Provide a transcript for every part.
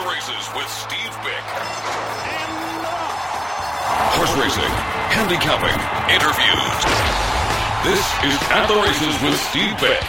the Races with Steve Bick. Horse racing, handicapping, interviews. This is At the Races with Steve Bick.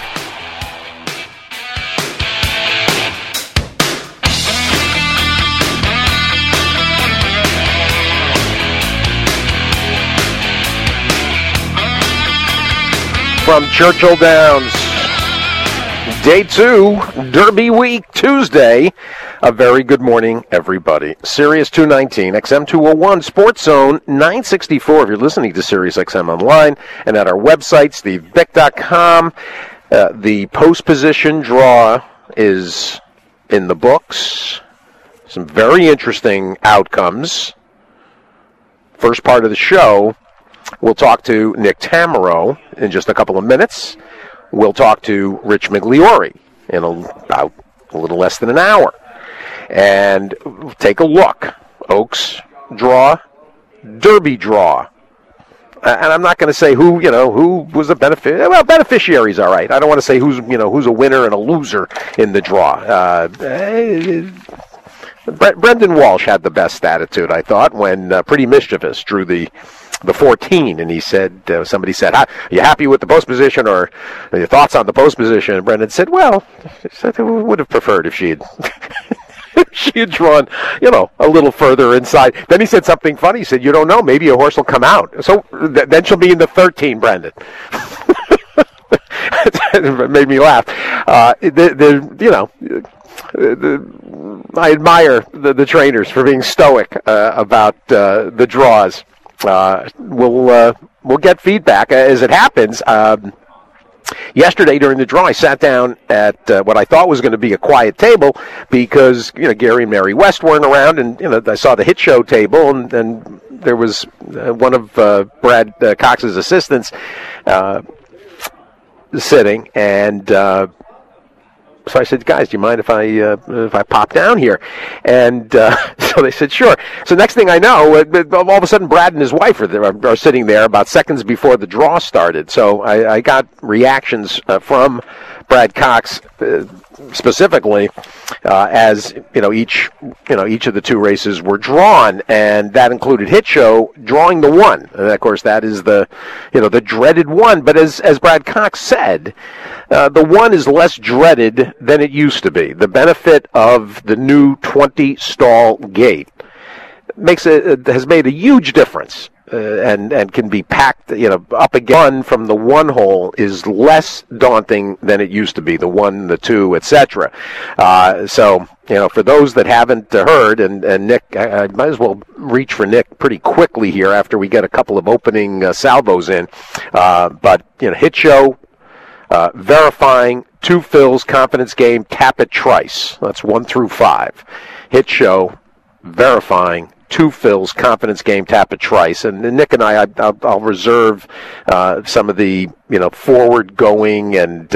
From Churchill Downs, Day 2, Derby Week, Tuesday. A very good morning, everybody. Sirius 219, XM 201, Sports Zone 964 if you're listening to Sirius XM online, and at our website, stevebick.com. The post position draw is in the books. Some very interesting outcomes. First part of the show, we'll talk to Nick Tammaro in just a couple of minutes. We'll talk to Rich Migliori in about a little less than an hour. And take a look. Oaks draw, Derby draw. And I'm not going to say who was a beneficiary. Well, beneficiary's all right. I don't want to say who's a winner and a loser in the draw. Brendan Walsh had the best attitude, I thought, when Pretty Mischievous drew the 14, and he said, somebody said, are you happy with the post position, or your thoughts on the post position? And Brendan said, well, I would have preferred if she had drawn, a little further inside. Then he said something funny. He said, you don't know, maybe a horse will come out. So then she'll be in the 13, Brendan. It made me laugh. I admire the trainers for being stoic about the draws. We'll get feedback as it happens. Yesterday during the draw, I sat down at what I thought was going to be a quiet table because Gary and Mary West weren't around, and I saw the hit show table, and there was one of Brad Cox's assistants sitting, and so I said, guys, do you mind if I pop down here? And so they said, sure. So next thing I know, all of a sudden Brad and his wife are sitting there about seconds before the draw started. So I got reactions from Brad Cox specifically as each of the two races were drawn, and that included Hit Show drawing the one. And of course, that is the dreaded one. But as Brad Cox said, the one is less dreaded than it used to be. The benefit of the new 20-stall gate has made a huge difference. And can be packed, up again from the one hole is less daunting than it used to be, the 1, the 2, etc. So, for those that haven't heard, and Nick, I might as well reach for Nick pretty quickly here after we get a couple of opening salvos in. But, Hit Show, verifying, 2 fills, confidence game, Tapit Trice. That's 1 through 5. Hit Show, verifying, 2 fills, confidence game, Tapit Trice. And Nick and I'll reserve some of the forward going and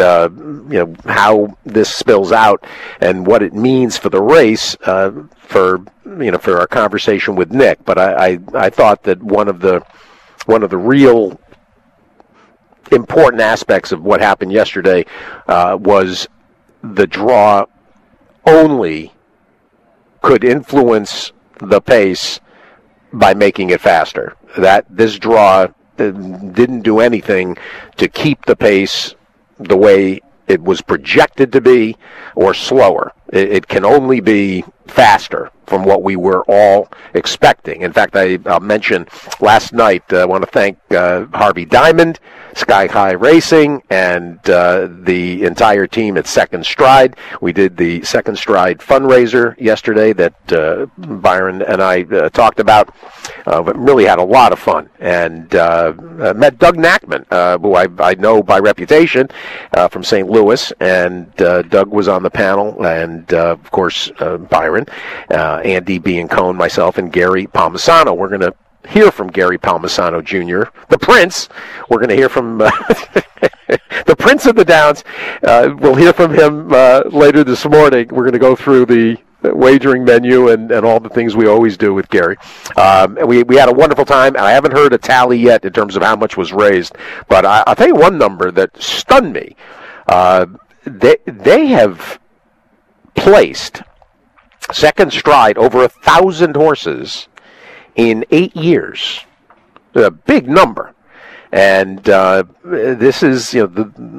how this spills out and what it means for the race for our conversation with Nick. But I thought that one of the real important aspects of what happened yesterday was the draw only could influence the pace by making it faster. That this draw didn't do anything to keep the pace the way it was projected to be or slower. It can only be faster from what we were all expecting. In fact, I'll mention last night, I want to thank Harvey Diamond, Sky High Racing, and the entire team at Second Stride. We did the Second Stride fundraiser yesterday that Byron and I talked about, but really had a lot of fun. And met Doug Nackman, who I know by reputation from St. Louis, and Doug was on the panel, and of course Byron, Andy Biancone, myself, and Gary Palmisano. We're going to hear from Gary Palmisano Jr., the Prince. We're going to hear from the Prince of the Downs. We'll hear from him later this morning. We're going to go through the wagering menu and all the things we always do with Gary. We had a wonderful time, and I haven't heard a tally yet in terms of how much was raised, but I'll tell you one number that stunned me. They have placed Second stride, over 1,000 horses in 8 years. A big number. And this is the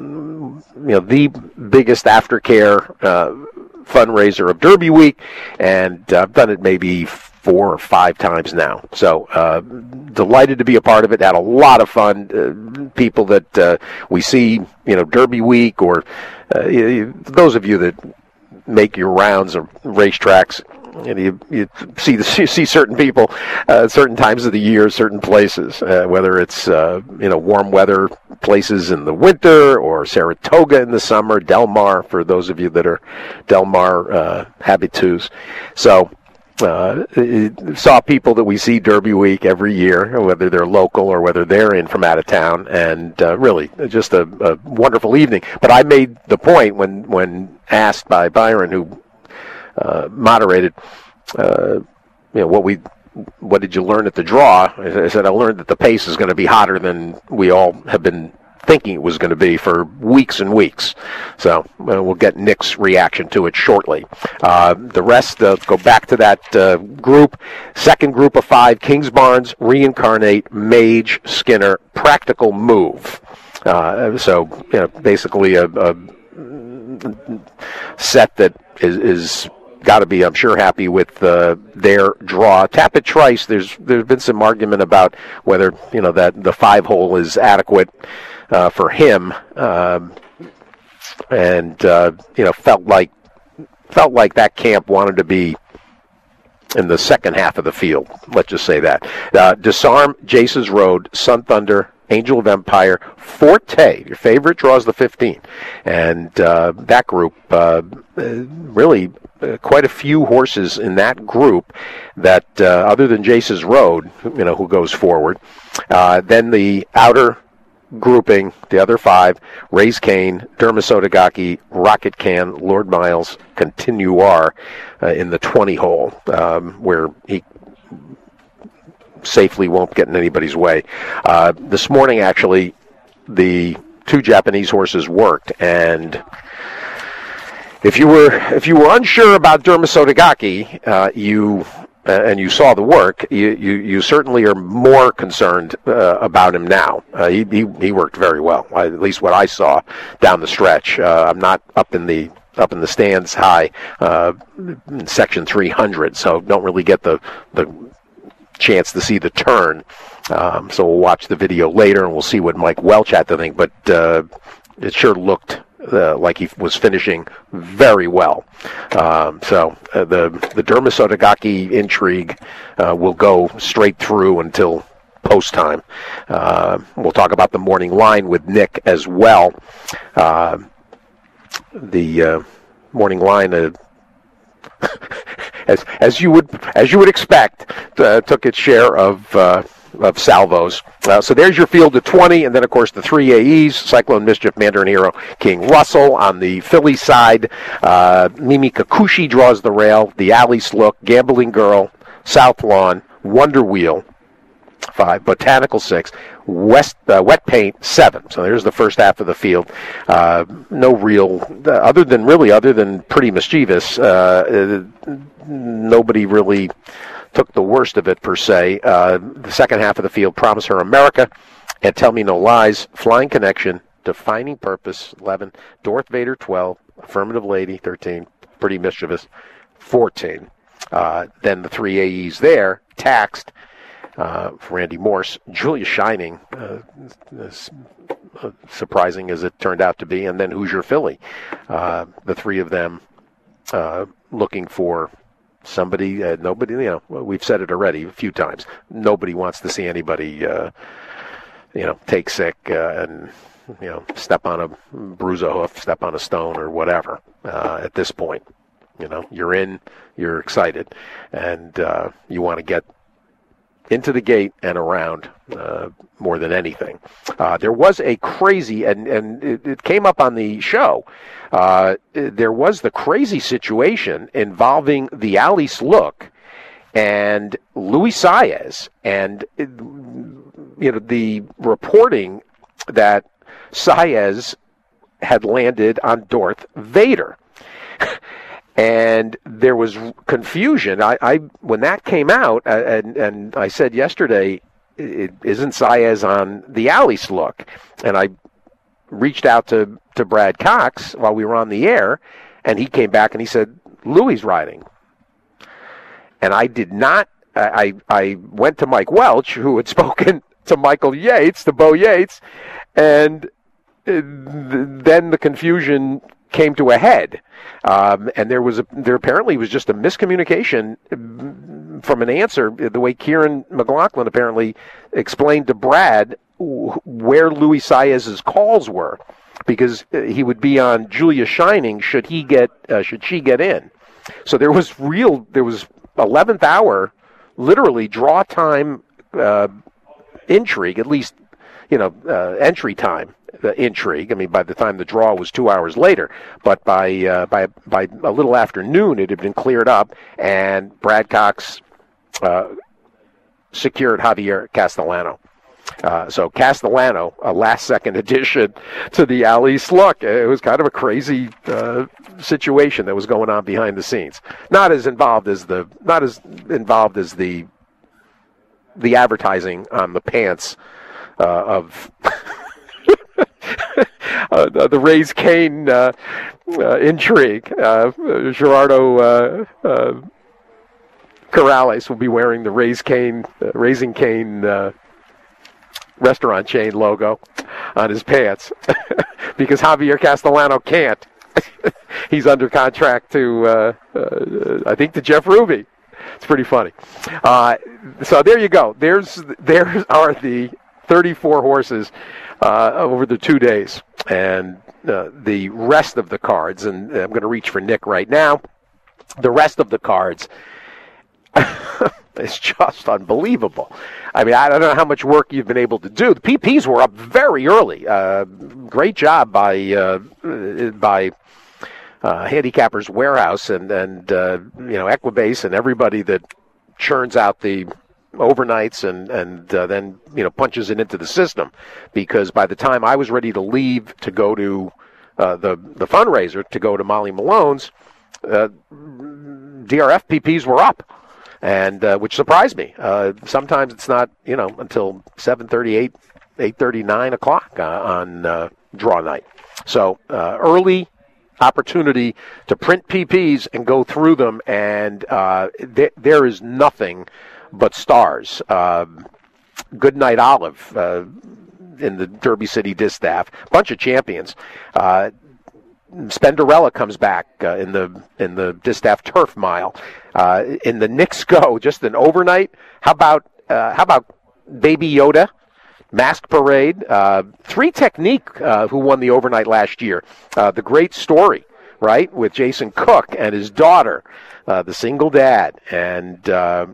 biggest aftercare fundraiser of Derby Week, and I've done it maybe 4 or 5 times now. So delighted to be a part of it. Had a lot of fun. People that we see, Derby Week, or those of you that make your rounds of racetracks. And you see certain people certain times of the year, certain places, whether it's warm weather places in the winter, or Saratoga in the summer, Del Mar for those of you that are Del Mar habitués. So saw people that we see Derby Week every year, whether they're local or whether they're in from out of town, and really just a wonderful evening. But I made the point when asked by Byron, who moderated, what did you learn at the draw? I said, I learned that the pace is going to be hotter than we all have been thinking it was going to be for weeks and weeks. So we'll get Nick's reaction to it shortly. The rest, go back to that group. Second group of 5, Kingsbarns, Reincarnate, Mage, Skinner, Practical Move. So basically a set that is got to be, I'm sure, happy with their draw. Tapit Trice, there's been some argument about whether that the 5-hole is adequate for him, and felt like that camp wanted to be in the second half of the field. Let's just say that. Disarm, Jace's Road, Sun Thunder, Angel of Empire, Forte. Your favorite draws the 15, and that group really. Quite a few horses in that group that, other than Jace's Road, who goes forward. Then the outer grouping, the other 5, Raise Cane, Dermasotogaki, Rocket Can, Lord Miles, Continuar in the 20-hole, where he safely won't get in anybody's way. This morning, actually, the 2 Japanese horses worked, and If you were unsure about Dermasotogaki, and you saw the work, you certainly are more concerned about him now. He worked very well, at least what I saw down the stretch. I'm not up in the stands high, in section 300, so don't really get the chance to see the turn. So we'll watch the video later and we'll see what Mike Welch had to think. But it sure looked like he was finishing very well. So the Dermasotogaki intrigue will go straight through until post time. We'll talk about the morning line with Nick as well. The morning line, as you would expect, took its share of salvos. So there's your field of 20, and then, of course, the 3 AEs, Cyclone Mischief, Mandarin Hero, King Russell. On the Philly side, Mimi Kakushi draws the rail, the Alice Look, Gambling Girl, South Lawn, Wonder Wheel, 5, Botanical 6, Wet Paint 7. So there's the first half of the field. No real, other than Pretty Mischievous, nobody really took the worst of it, per se. The second half of the field, Promise Her America, and Tell Me No Lies, Flying Connection, Defining Purpose, 11, Darth Vader, 12, Affirmative Lady, 13, Pretty Mischievous, 14. Then the 3 AEs there, Taxed, for Randy Morse, Julia Shining, surprising as it turned out to be, and then Hoosier Philly. The 3 of them looking for somebody. Nobody, we've said it already a few times. Nobody wants to see anybody, take sick and step on a bruise a hoof, step on a stone, or whatever. At this point, you're in, you're excited, and you want to get into the gate and around more than anything. There was a crazy, and it came up on the show, there was the crazy situation involving the Alice Look and Luis Saez, and the reporting that Saez had landed on Darth Vader. And there was confusion. I when that came out, and I said yesterday, isn't Saez on the alley look? And I reached out to Brad Cox while we were on the air, and he came back and he said, Louis riding. And I did not, I went to Mike Welch, who had spoken to Michael Yates, to Bo Yates, and then the confusion came to a head. And there apparently was just a miscommunication from an answer, the way Kieran McLaughlin apparently explained to Brad where Louis Saez's calls were, because he would be on Julia Shining should she get in. So there was 11th hour, literally draw time intrigue, at least, entry time intrigue. I mean, by the time the draw was 2 hours later, but by a little after noon, it had been cleared up, and Brad Cox secured Javier Castellano. So Castellano, a last-second addition to the Ali Sluck. It was kind of a crazy situation that was going on behind the scenes. Not as involved as the advertising on the pants of the Raise Cane intrigue. Gerardo Corrales will be wearing the Raising Cane restaurant chain logo on his pants because Javier Castellano can't. He's under contract to, I think, to Jeff Ruby. It's pretty funny. So there you go. There are the 34 horses over the 2 days, and the rest of the cards. And I'm going to reach for Nick right now. The rest of the cards. It's just unbelievable. I mean, I don't know how much work you've been able to do. The PPs were up very early. Great job by Handicappers Warehouse and Equibase and everybody that churns out the overnights and then punches it into the system. Because by the time I was ready to leave to go to the fundraiser to go to Molly Malone's, DRF PPs were up. And which surprised me. Sometimes it's not, until 7:38, 8:30, 9 o'clock on draw night. So early opportunity to print PPs and go through them, and there is nothing but stars. Goodnight Olive in the Derby City Distaff, bunch of champions. Spenderella comes back in the Distaff Turf Mile. In the Knicks Go, just an overnight. How about Baby Yoda, Mask Parade, Three Technique, who won the overnight last year. The Great Story, right, with Jason Cook and his daughter, the single dad, and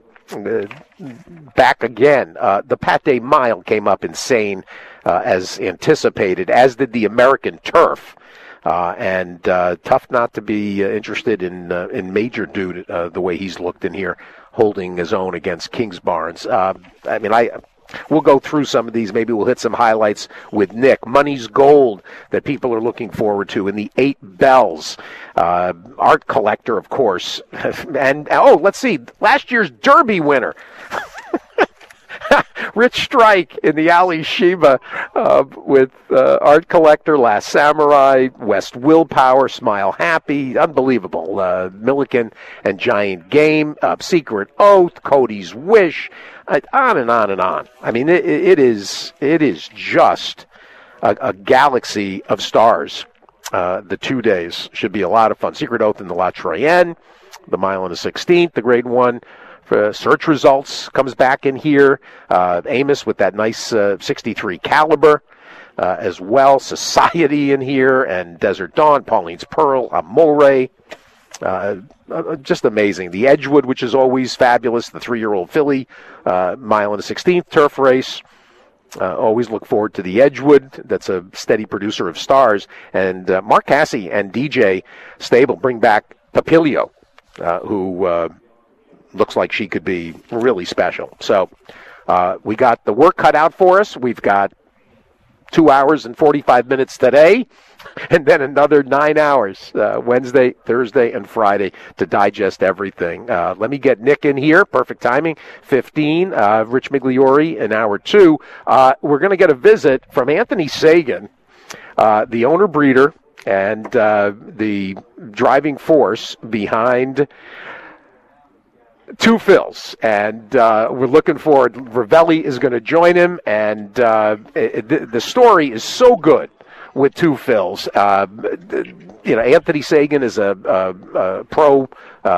back again. The Pat Day Mile came up insane as anticipated, as did the American Turf. And tough not to be interested in Major Dude the way he's looked in here, holding his own against Kingsbarns. We'll go through some of these. Maybe we'll hit some highlights with Nick. Money's Gold that people are looking forward to, and the 8 Bells. Art Collector, of course. And, let's see, last year's Derby winner. Rich Strike in the Ali Sheba with Art Collector, Last Samurai, West Willpower, Smile Happy, unbelievable. Milliken and Giant Game, Secret Oath, Cody's Wish, on and on and on. I mean, it is just a galaxy of stars. The 2 days should be a lot of fun. Secret Oath in the La Troyenne, the mile on the 16th, the Grade 1. Search Results comes back in here. Amos with that nice 63 caliber as well. Society in here, and Desert Dawn, Pauline's Pearl, Amore. Just amazing. The Edgewood, which is always fabulous. The 3-year-old filly, mile and the 16th turf race. Always look forward to the Edgewood. That's a steady producer of stars. And Mark Cassie and DJ Stable bring back Papilio, who looks like she could be really special. So we got the work cut out for us. We've got 2 hours and 45 minutes today, and then another 9 hours Wednesday, Thursday, and Friday to digest everything. Let me get Nick in here. Perfect timing. 15. Rich Migliori in hour 2. We're going to get a visit from Anthony Sagan, the owner-breeder and the driving force behind Two Phils, and we're looking forward. Ravelli is going to join him, and the story is so good with Two Phils. Anthony Sagan is a pro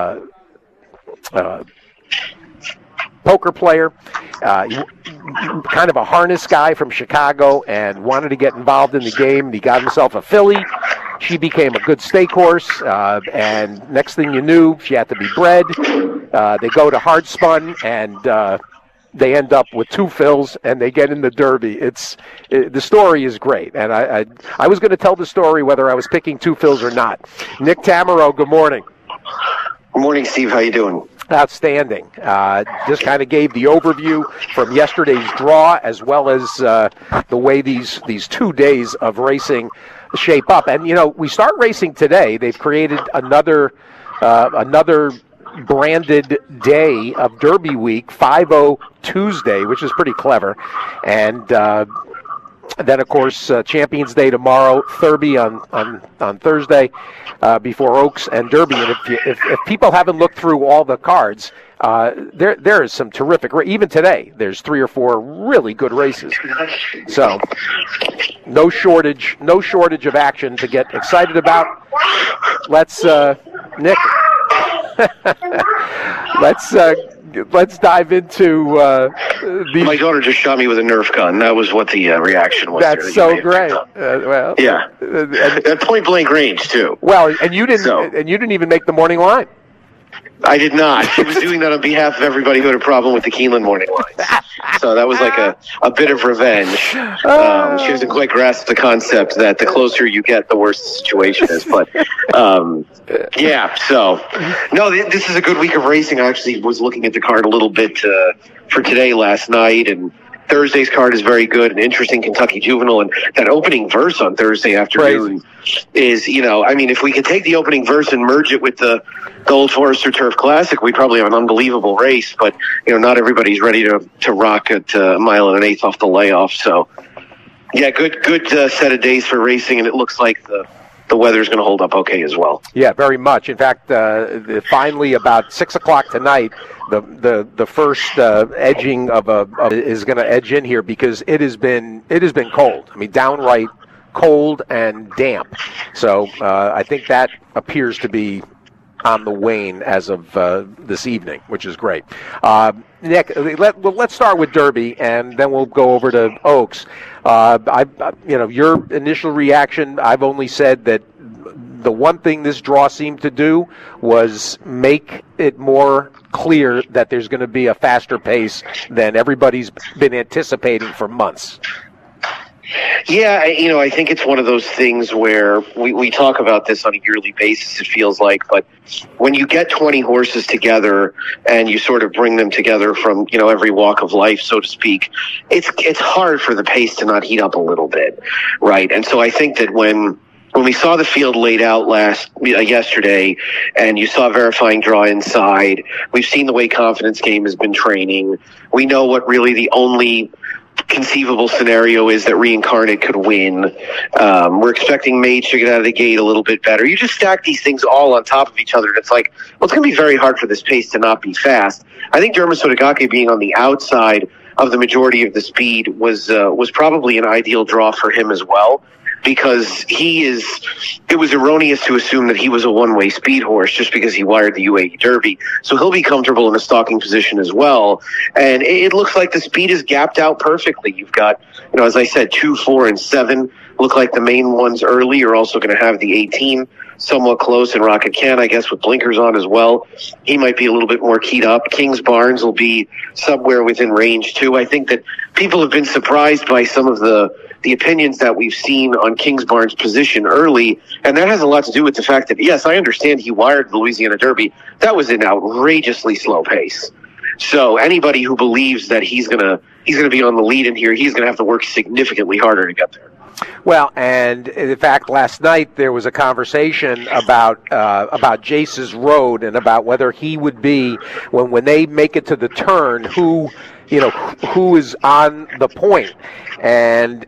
poker player, kind of a harness guy from Chicago, and wanted to get involved in the game. And he got himself a filly. She became a good stake horse, and next thing you knew, she had to be bred. They go to hard spun, and they end up with Two Phils, and they get in the Derby. The story is great, and I was going to tell the story whether I was picking Two Phils or not. Nick Tammaro, good morning. Good morning, Steve. How you doing? Outstanding. Just kind of gave the overview from yesterday's draw, as well as the way these 2 days of racing shape up. And we start racing today. They've created another branded day of Derby Week, 5-0 Tuesday, which is pretty clever. And then, of course, Champions Day tomorrow, Thurby on Thursday, before Oaks and Derby. And if people haven't looked through all the cards, there is some terrific. Even today, there's 3 or 4 really good races. So no shortage of action to get excited about. Let's Nick. Let's dive into these. My daughter just shot me with a Nerf gun. That was what the reaction was. That's so great. Yeah, at point blank range too. Well, and you didn't even make the morning line. I did not. She was doing that on behalf of everybody who had a problem with the Keeneland morning lines. So that was like a bit of revenge. She hasn't quite grasped the concept that the closer you get, the worse the situation is. But, yeah, so. No, this is a good week of racing. I actually was looking at the card a little bit for today last night, and Thursday's card is very good, an interesting Kentucky Juvenile, and that opening verse on Thursday afternoon is, if we could take the opening verse and merge it with the Old Forester Turf Classic, we'd probably have an unbelievable race, but, not everybody's ready to rock at a mile and an eighth off the layoff, so, yeah, good set of days for racing, and it looks like the weather's going to hold up okay as well. Yeah, very much. In fact, finally about 6 o'clock tonight, the first edging is going to edge in here because it has been cold. I mean, downright cold and damp. So I think that appears to be on the wane as of this evening, which is great. Nick, let's start with Derby, and then we'll go over to Oaks. Your initial reaction, I've only said that the one thing this draw seemed to do was make it more clear that there's going to be a faster pace than everybody's been anticipating for months. Yeah, I think it's one of those things where we talk about this on a yearly basis, it feels like, but when you get 20 horses together and you sort of bring them together from, every walk of life, so to speak, it's hard for the pace to not heat up a little bit, right? And so I think that when we saw the field laid out yesterday, and you saw Verifying Draw inside, we've seen the way Confidence Game has been training. We know what really the only conceivable scenario is that Reincarnate could win. We're expecting Mage to get out of the gate a little bit better. You just stack these things all on top of each other, and it's like, well, it's going to be very hard for this pace to not be fast. I think Derma Sotogake being on the outside of the majority of the speed was probably an ideal draw for him as well, because it was erroneous to assume that he was a one-way speed horse just because he wired the UAE Derby. So he'll be comfortable in a stalking position as well. And it looks like the speed is gapped out perfectly. You've got, as I said, 2, 4, and 7 look like the main ones early. You're also going to have the 18 somewhat close, and Rocket Can, I guess, with blinkers on as well. He might be a little bit more keyed up. Kings Barnes will be somewhere within range too. I think that people have been surprised by some of the opinions that we've seen on Kings Barnes' position early, and that has a lot to do with the fact that, yes, I understand he wired the Louisiana Derby. That was an outrageously slow pace. So anybody who believes that he's gonna be on the lead in here, he's gonna have to work significantly harder to get there. Well, and in fact, last night there was a conversation about Jace's Road and about whether he would be when they make it to the turn, who is on the point. And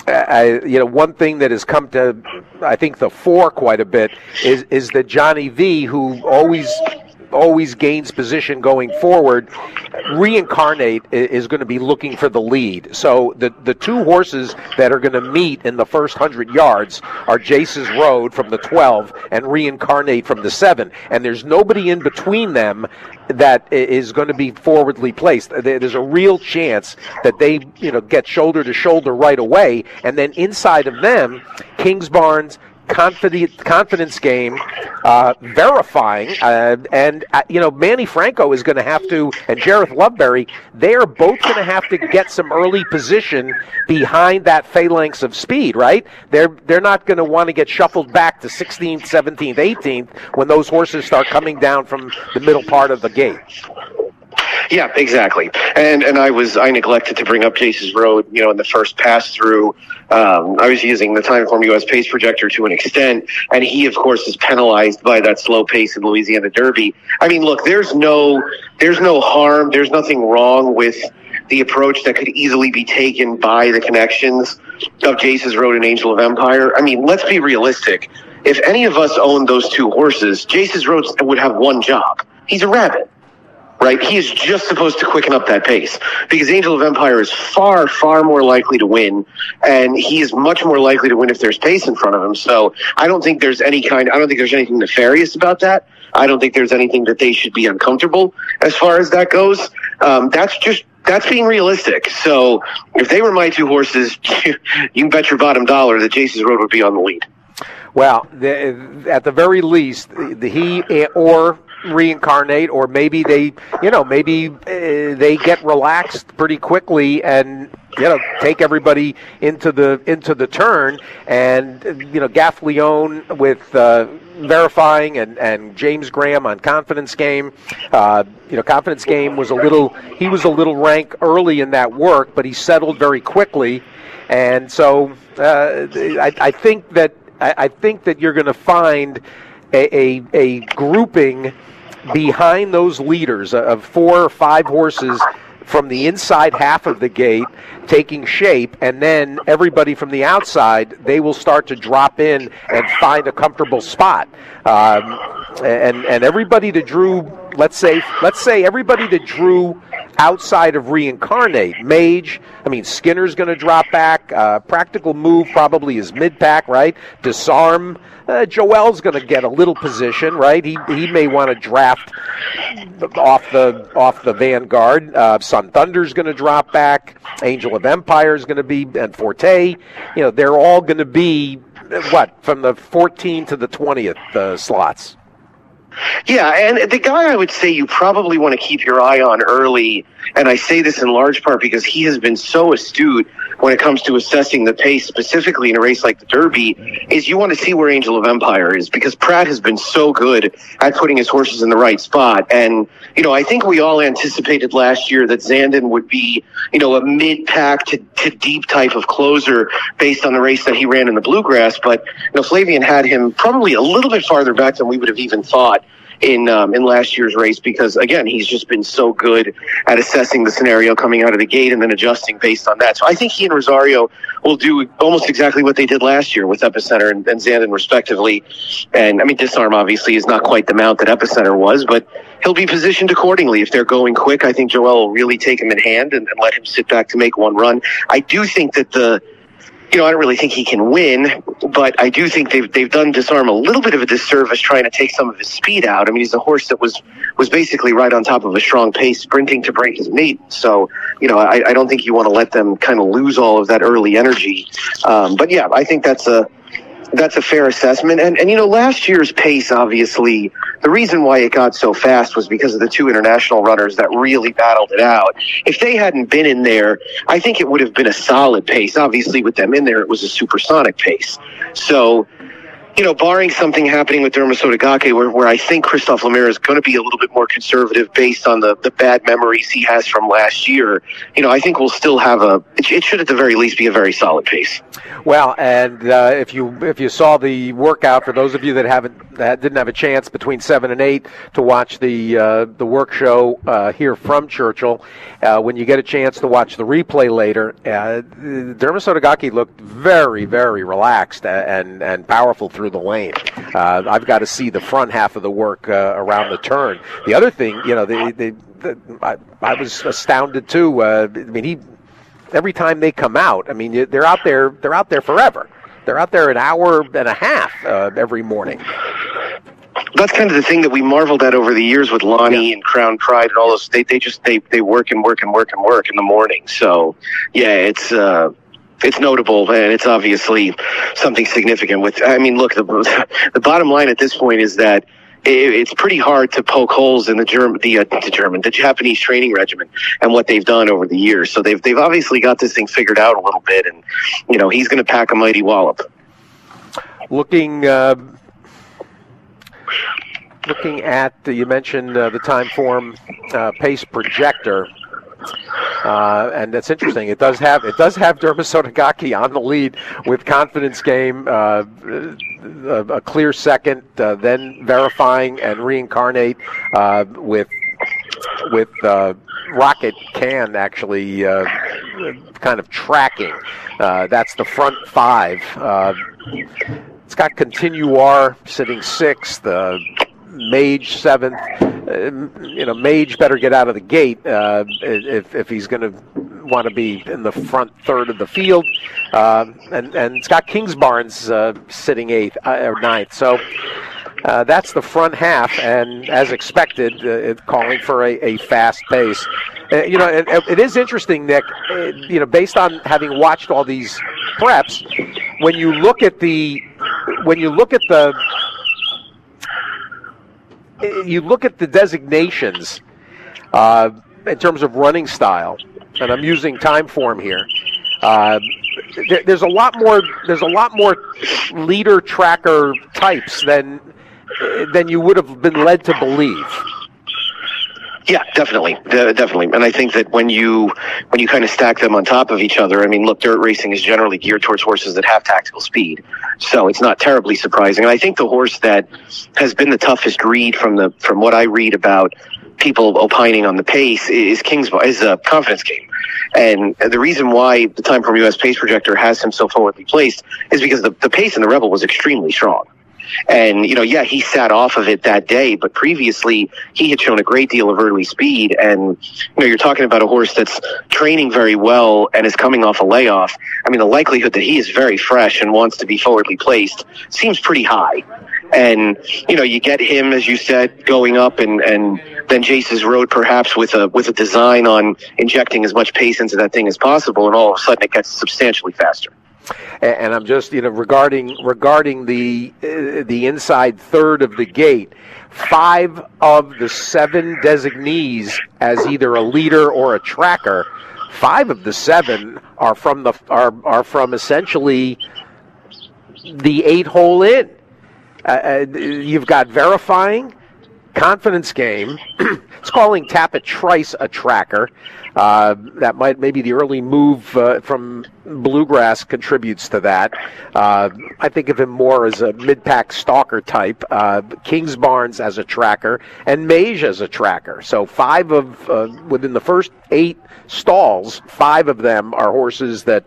one thing that has come to, I think, the fore quite a bit is that Johnny V, who always gains position going forward, Reincarnate is going to be looking for the lead. So the two horses that are going to meet in the first 100 yards are Jace's Road from the 12 and Reincarnate from the 7. And there's nobody in between them that is going to be forwardly placed. There's a real chance that they get shoulder to shoulder right away. And then inside of them, Kingsbarns, Confidence Game, Verifying, and Manny Franco is going to have to, and Jareth Loveberry, they are both going to have to get some early position behind that phalanx of speed, right? They're not going to want to get shuffled back to 16th, 17th, 18th when those horses start coming down from the middle part of the gate. Yeah, exactly. And I neglected to bring up Jace's Road, in the first pass through. I was using the Timeform US pace projector to an extent, and he, of course, is penalized by that slow pace in Louisiana Derby. I mean, look, there's no harm, there's nothing wrong with the approach that could easily be taken by the connections of Jace's Road and Angel of Empire. I mean, let's be realistic. If any of us owned those two horses, Jace's Road would have one job. He's a rabbit. Right? He is just supposed to quicken up that pace because Angel of Empire is far, far more likely to win, and he is much more likely to win if there's pace in front of him. So I don't think there's anything nefarious about that. I don't think there's anything that they should be uncomfortable as far as that goes. That's being realistic. So if they were my two horses, you can bet your bottom dollar that Jace's Road would be on the lead. Well, at the very least, he or Reincarnate, or maybe they get relaxed pretty quickly and take everybody into the turn, and Gaff Leone with Verifying and James Graham on Confidence Game. Confidence Game was a little rank early in that work, but he settled very quickly, and so I think that you're going to find a grouping behind those leaders of 4 or 5 horses from the inside half of the gate taking shape, and then everybody from the outside, they will start to drop in and find a comfortable spot. And everybody that drew, let's say everybody that drew outside of Reincarnate, Mage, Skinner's going to drop back. Practical Move probably is mid-pack, right? Disarm, Joel's going to get a little position, right? He may want to draft off the vanguard. Sun Thunder's going to drop back. Angel of Empire is going to be, and Forte. They're all going to be from the 14th to the 20th slots. Yeah, and the guy I would say you probably want to keep your eye on early, and I say this in large part because he has been so astute when it comes to assessing the pace, specifically in a race like the Derby, is you want to see where Angel of Empire is, because Pratt has been so good at putting his horses in the right spot. And, I think we all anticipated last year that Zandon would be, a mid-pack to deep type of closer based on the race that he ran in the Bluegrass. But, Flavien had him probably a little bit farther back than we would have even thought in last year's race, because again, he's just been so good at assessing the scenario coming out of the gate and then adjusting based on that. So I think he and Rosario will do almost exactly what they did last year with Epicenter and Zandon respectively. And Disarm obviously is not quite the mount that Epicenter was, but he'll be positioned accordingly. If they're going quick, I think Joel will really take him in hand and let him sit back to make one run. I do think that I don't really think he can win, but I do think they've done Disarm a little bit of a disservice trying to take some of his speed out. He's a horse that was basically right on top of a strong pace, sprinting to break his maiden. So, I don't think you want to let them kind of lose all of that early energy. But yeah, I think that's a fair assessment. And last year's pace, obviously, the reason why it got so fast was because of the 2 international runners that really battled it out. If they hadn't been in there, I think it would have been a solid pace. Obviously, with them in there, it was a supersonic pace. So, barring something happening with Derma Sotogake, where I think Christophe Lemaire is going to be a little bit more conservative based on the bad memories he has from last year, I think we'll still have it should at the very least be a very solid pace. Well, and if you saw the workout, for those of you that didn't have a chance between 7 and 8 to watch the work show here from Churchill, when you get a chance to watch the replay later, Derma Sotogake looked very, very relaxed and powerful through the lane. I've got to see the front half of the work around the turn. The other thing, I was astounded too. Every time they come out, they're out there forever. They're out there an hour and a half every morning. That's kind of the thing that we marveled at over the years with Lonnie and Crown Pride and all those. They work and work and work and work in the morning. So yeah, it's notable, and it's obviously something significant. Look, the bottom line at this point is that it's pretty hard to poke holes in the Japanese training regimen and what they've done over the years. So they've obviously got this thing figured out a little bit, and he's going to pack a mighty wallop. Looking at you mentioned the Timeform pace projector. And that's interesting. It does have Derma Sotogake on the lead with Confidence Game, a clear second, then Verifying and Reincarnate with Rocket Can actually kind of tracking. That's the front 5. It's got Continuar sitting 6th. Mage 7th. Mage better get out of the gate if he's going to want to be in the front third of the field. And Scott Kingsbarnes sitting 8th or 9th. So that's the front half, and as expected, calling for a fast pace. It is interesting, Nick. Based on having watched all these preps, when you look at the designations in terms of running style, and I'm using Timeform here. There's a lot more leader tracker types than you would have been led to believe. Yeah, definitely. And I think that when you kind of stack them on top of each other, look, dirt racing is generally geared towards horses that have tactical speed. So it's not terribly surprising. And I think the horse that has been the toughest read from what I read about people opining on the pace is Confidence Game. And the reason why the Timeform US pace projector has him so forwardly placed is because the pace in the Rebel was extremely strong. And, he sat off of it that day, but previously he had shown a great deal of early speed. And, you're talking about a horse that's training very well and is coming off a layoff. The likelihood that he is very fresh and wants to be forwardly placed seems pretty high. And, you get him, as you said, going up and then Jace's Road perhaps with a design on injecting as much pace into that thing as possible. And all of a sudden it gets substantially faster. And I'm just, regarding the inside third of the gate, 5 of the 7 designees as either a leader or a tracker, 5 of the 7 are from essentially the 8-hole in. You've got Verifying, Confidence Game. It's calling Tappet Trice a tracker. That maybe the early move from Bluegrass contributes to that. I think of him more as a mid-pack stalker type. Kingsbarnes as a tracker, and Mage as a tracker. So 5 of within the first 8 stalls, 5 of them are horses that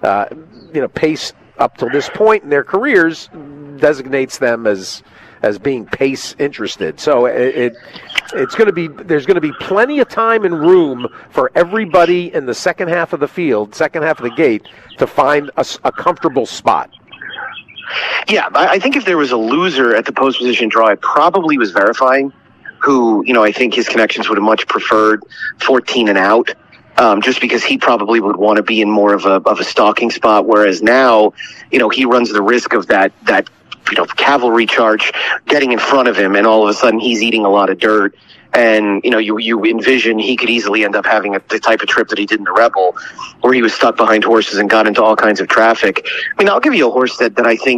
pace up till this point in their careers designates them as being pace interested. So there's going to be plenty of time and room for everybody in the second half of the field, second half of the gate, to find a comfortable spot. Yeah, I think if there was a loser at the post position draw, it probably was Verifying, who, I think his connections would have much preferred 14 and out. Just because he probably would want to be in more of a stalking spot, whereas now, he runs the risk of that cavalry charge getting in front of him, and all of a sudden he's eating a lot of dirt. And, you envision he could easily end up having the type of trip that he did in the Rebel, where he was stuck behind horses and got into all kinds of traffic. I'll give you a horse that I think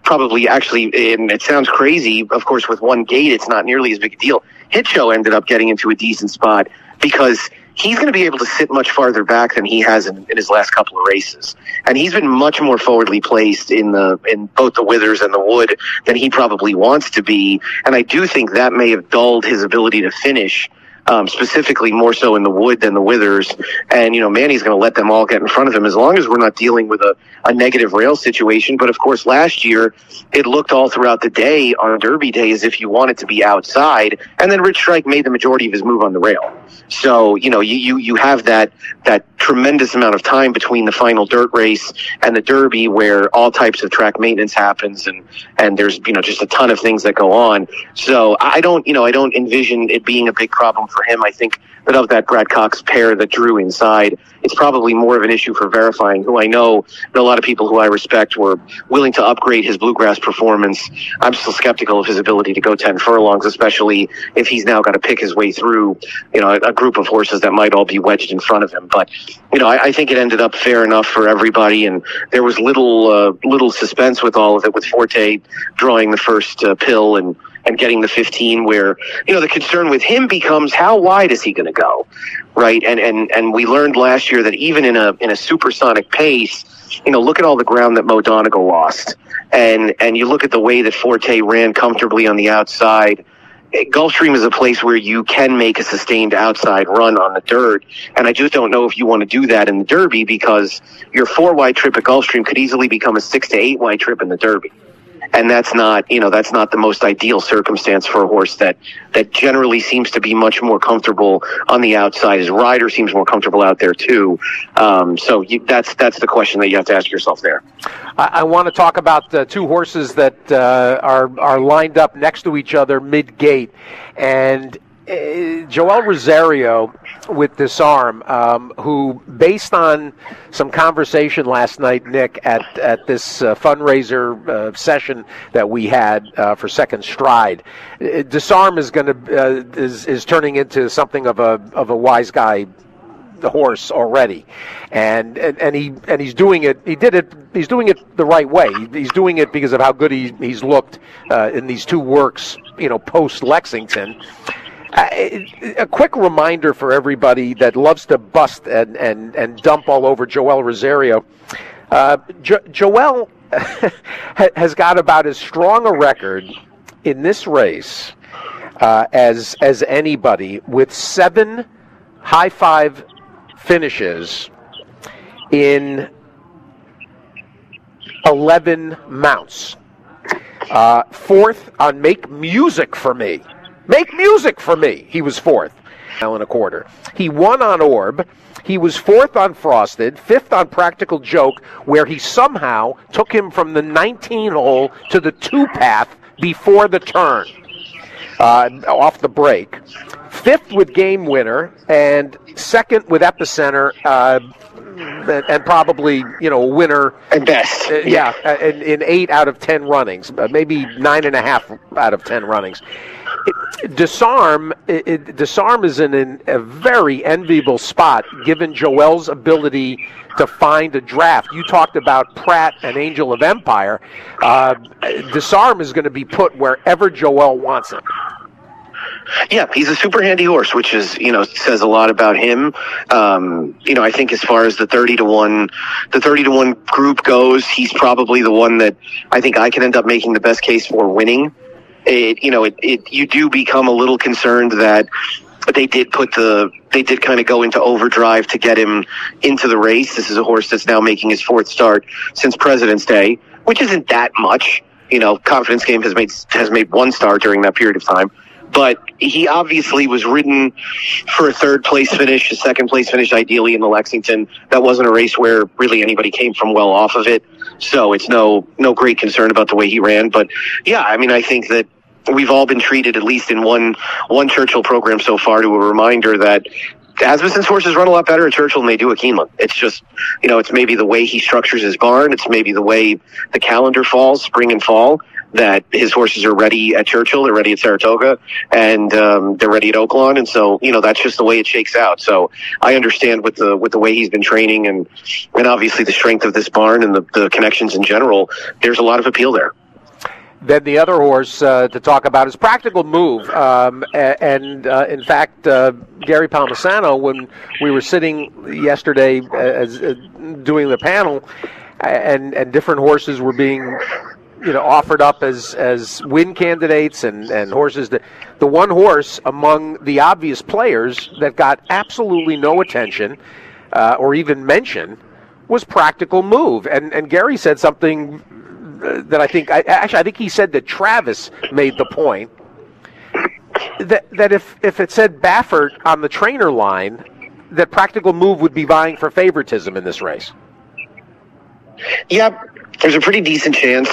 probably actually, and it sounds crazy, of course, with one gate, it's not nearly as big a deal. Hitcho ended up getting into a decent spot because he's going to be able to sit much farther back than he has in his last couple of races. And he's been much more forwardly placed in both the Withers and the Wood than he probably wants to be. And I do think that may have dulled his ability to finish, specifically more so in the Wood than the Withers. And, Manny's going to let them all get in front of him as long as we're not dealing with a negative rail situation. But, of course, last year it looked all throughout the day on Derby Day as if you wanted to be outside. And then Rich Strike made the majority of his move on the rail. So, you have that tremendous amount of time between the final dirt race and the Derby where all types of track maintenance happens and there's, just a ton of things that go on. So I don't envision it being a big problem for him. I think that of that Brad Cox pair that drew inside, it's probably more of an issue for Verifying, who I know a lot of people who I respect were willing to upgrade his bluegrass performance. I'm still skeptical of his ability to go 10 furlongs, especially if he's now got to pick his way through, a group of horses that might all be wedged in front of him. But, I think it ended up fair enough for everybody, and there was little suspense with all of it, with Forte drawing the first pill and getting the 15, where, the concern with him becomes how wide is he going to go, right? And we learned last year that even in a supersonic pace, look at all the ground that Mo Donegal lost. And you look at the way that Forte ran comfortably on the outside. Gulfstream is a place where you can make a sustained outside run on the dirt, and I just don't know if you want to do that in the Derby, because your 4-wide trip at Gulfstream could easily become a 6 to 8 wide trip in the Derby. And that's not the most ideal circumstance for a horse that generally seems to be much more comfortable on the outside. His rider seems more comfortable out there too. So that's the question that you have to ask yourself there. I want to talk about the two horses that are lined up next to each other mid-gate, and Joel Rosario with Disarm, who, based on some conversation last night, Nick, at this fundraiser session that we had for Second Stride, Disarm is going to is turning into something of a wise guy horse already, and he's doing it. He's doing it the right way. He's doing it because of how good he's looked in these two works, post Lexington. A quick reminder for everybody that loves to bust and dump all over Joel Rosario. Joel has got about as strong a record in this race as anybody, with 7 high five finishes in 11 mounts. 4th on Make Music for Me. Make Music for Me. He was 4th. Mile and a quarter. He won on Orb. He was 4th on Frosted, 5th on Practical Joke, where he somehow took him from the 19 hole to the 2 path before the turn, off the break. 5th with Game Winner, and 2nd with Epicenter, and probably, a winner. And best. In 8 out of 10 runnings, maybe 9.5 out of 10 runnings. Disarm is in a very enviable spot, given Joel's ability to find a draft. You talked about Pratt and Angel of Empire. Disarm is going to be put wherever Joel wants him. Yeah, he's a super handy horse, which is, says a lot about him. I think as far as the 30-1 group goes, he's probably the one that I think I can end up making the best case for winning. You do become a little concerned that they did kind of go into overdrive to get him into the race. This is a horse that's now making his 4th start since President's Day, which isn't that much. Confidence Game has made 1 start during that period of time. But he obviously was ridden for a 3rd place finish, a 2nd place finish, ideally in the Lexington. That wasn't a race where really anybody came from well off of it. So it's no great concern about the way he ran. But yeah, I think that we've all been treated, at least in one Churchill program so far, to a reminder that Asmussen's horses run a lot better at Churchill than they do at Keeneland. It's just, it's maybe the way he structures his barn. It's maybe the way the calendar falls, spring and fall, that his horses are ready at Churchill, they're ready at Saratoga, and they're ready at Oaklawn. And so, that's just the way it shakes out. So I understand with the way he's been training and obviously the strength of this barn and the connections in general, there's a lot of appeal there. Then the other horse to talk about is Practical Move. In fact, Gary Palmisano, when we were sitting yesterday doing the panel, and different horses were being offered up as win candidates and horses that the one horse among the obvious players that got absolutely no attention or even mention was Practical Move. And Gary said something that I think he said that Travis made the point that if it said Baffert on the trainer line, that Practical Move would be vying for favoritism in this race. Yep. There's a pretty decent chance.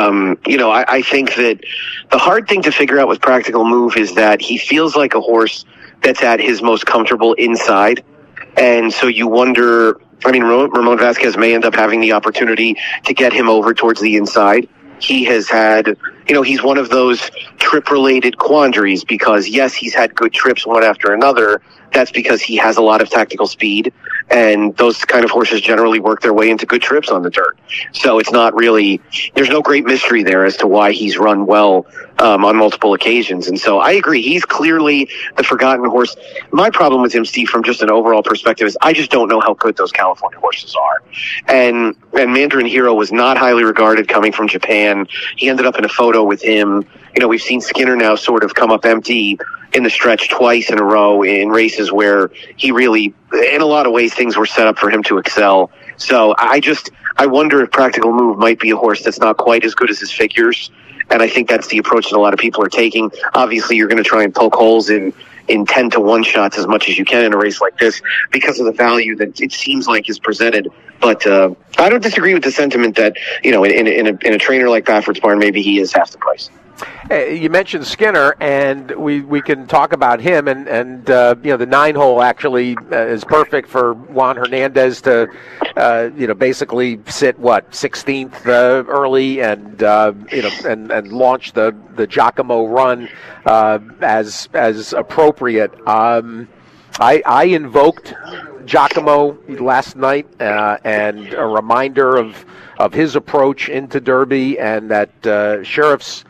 I think that the hard thing to figure out with Practical Move is that he feels like a horse that's at his most comfortable inside. And so you wonder, Ramon Vasquez may end up having the opportunity to get him over towards the inside. He has had, he's one of those trip-related quandaries because, yes, he's had good trips one after another. That's because he has a lot of tactical speed, and those kind of horses generally work their way into good trips on the dirt. So it's not really, there's no great mystery there as to why he's run well on multiple occasions. And so I agree, he's clearly the forgotten horse. My problem with him, Steve, from just an overall perspective is I just don't know how good those California horses are. And Mandarin Hero was not highly regarded coming from Japan. He ended up in a photo with him. We've seen Skinner now sort of come up empty in the stretch twice in a row in races where he really, in a lot of ways, things were set up for him to excel. So I wonder if Practical Move might be a horse that's not quite as good as his figures. And I think that's the approach that a lot of people are taking. Obviously, you're going to try and poke holes in 10-to-1 shots as much as you can in a race like this because of the value that it seems like is presented. But I don't disagree with the sentiment that, in a trainer like Baffert's barn, maybe he is half the price. You mentioned Skinner, and we can talk about him. And the 9-hole actually is perfect for Juan Hernandez to, basically sit 16th early, and and launch the Giacomo run as appropriate. I invoked Giacomo last night, and a reminder of his approach into Derby, and that Sheriff's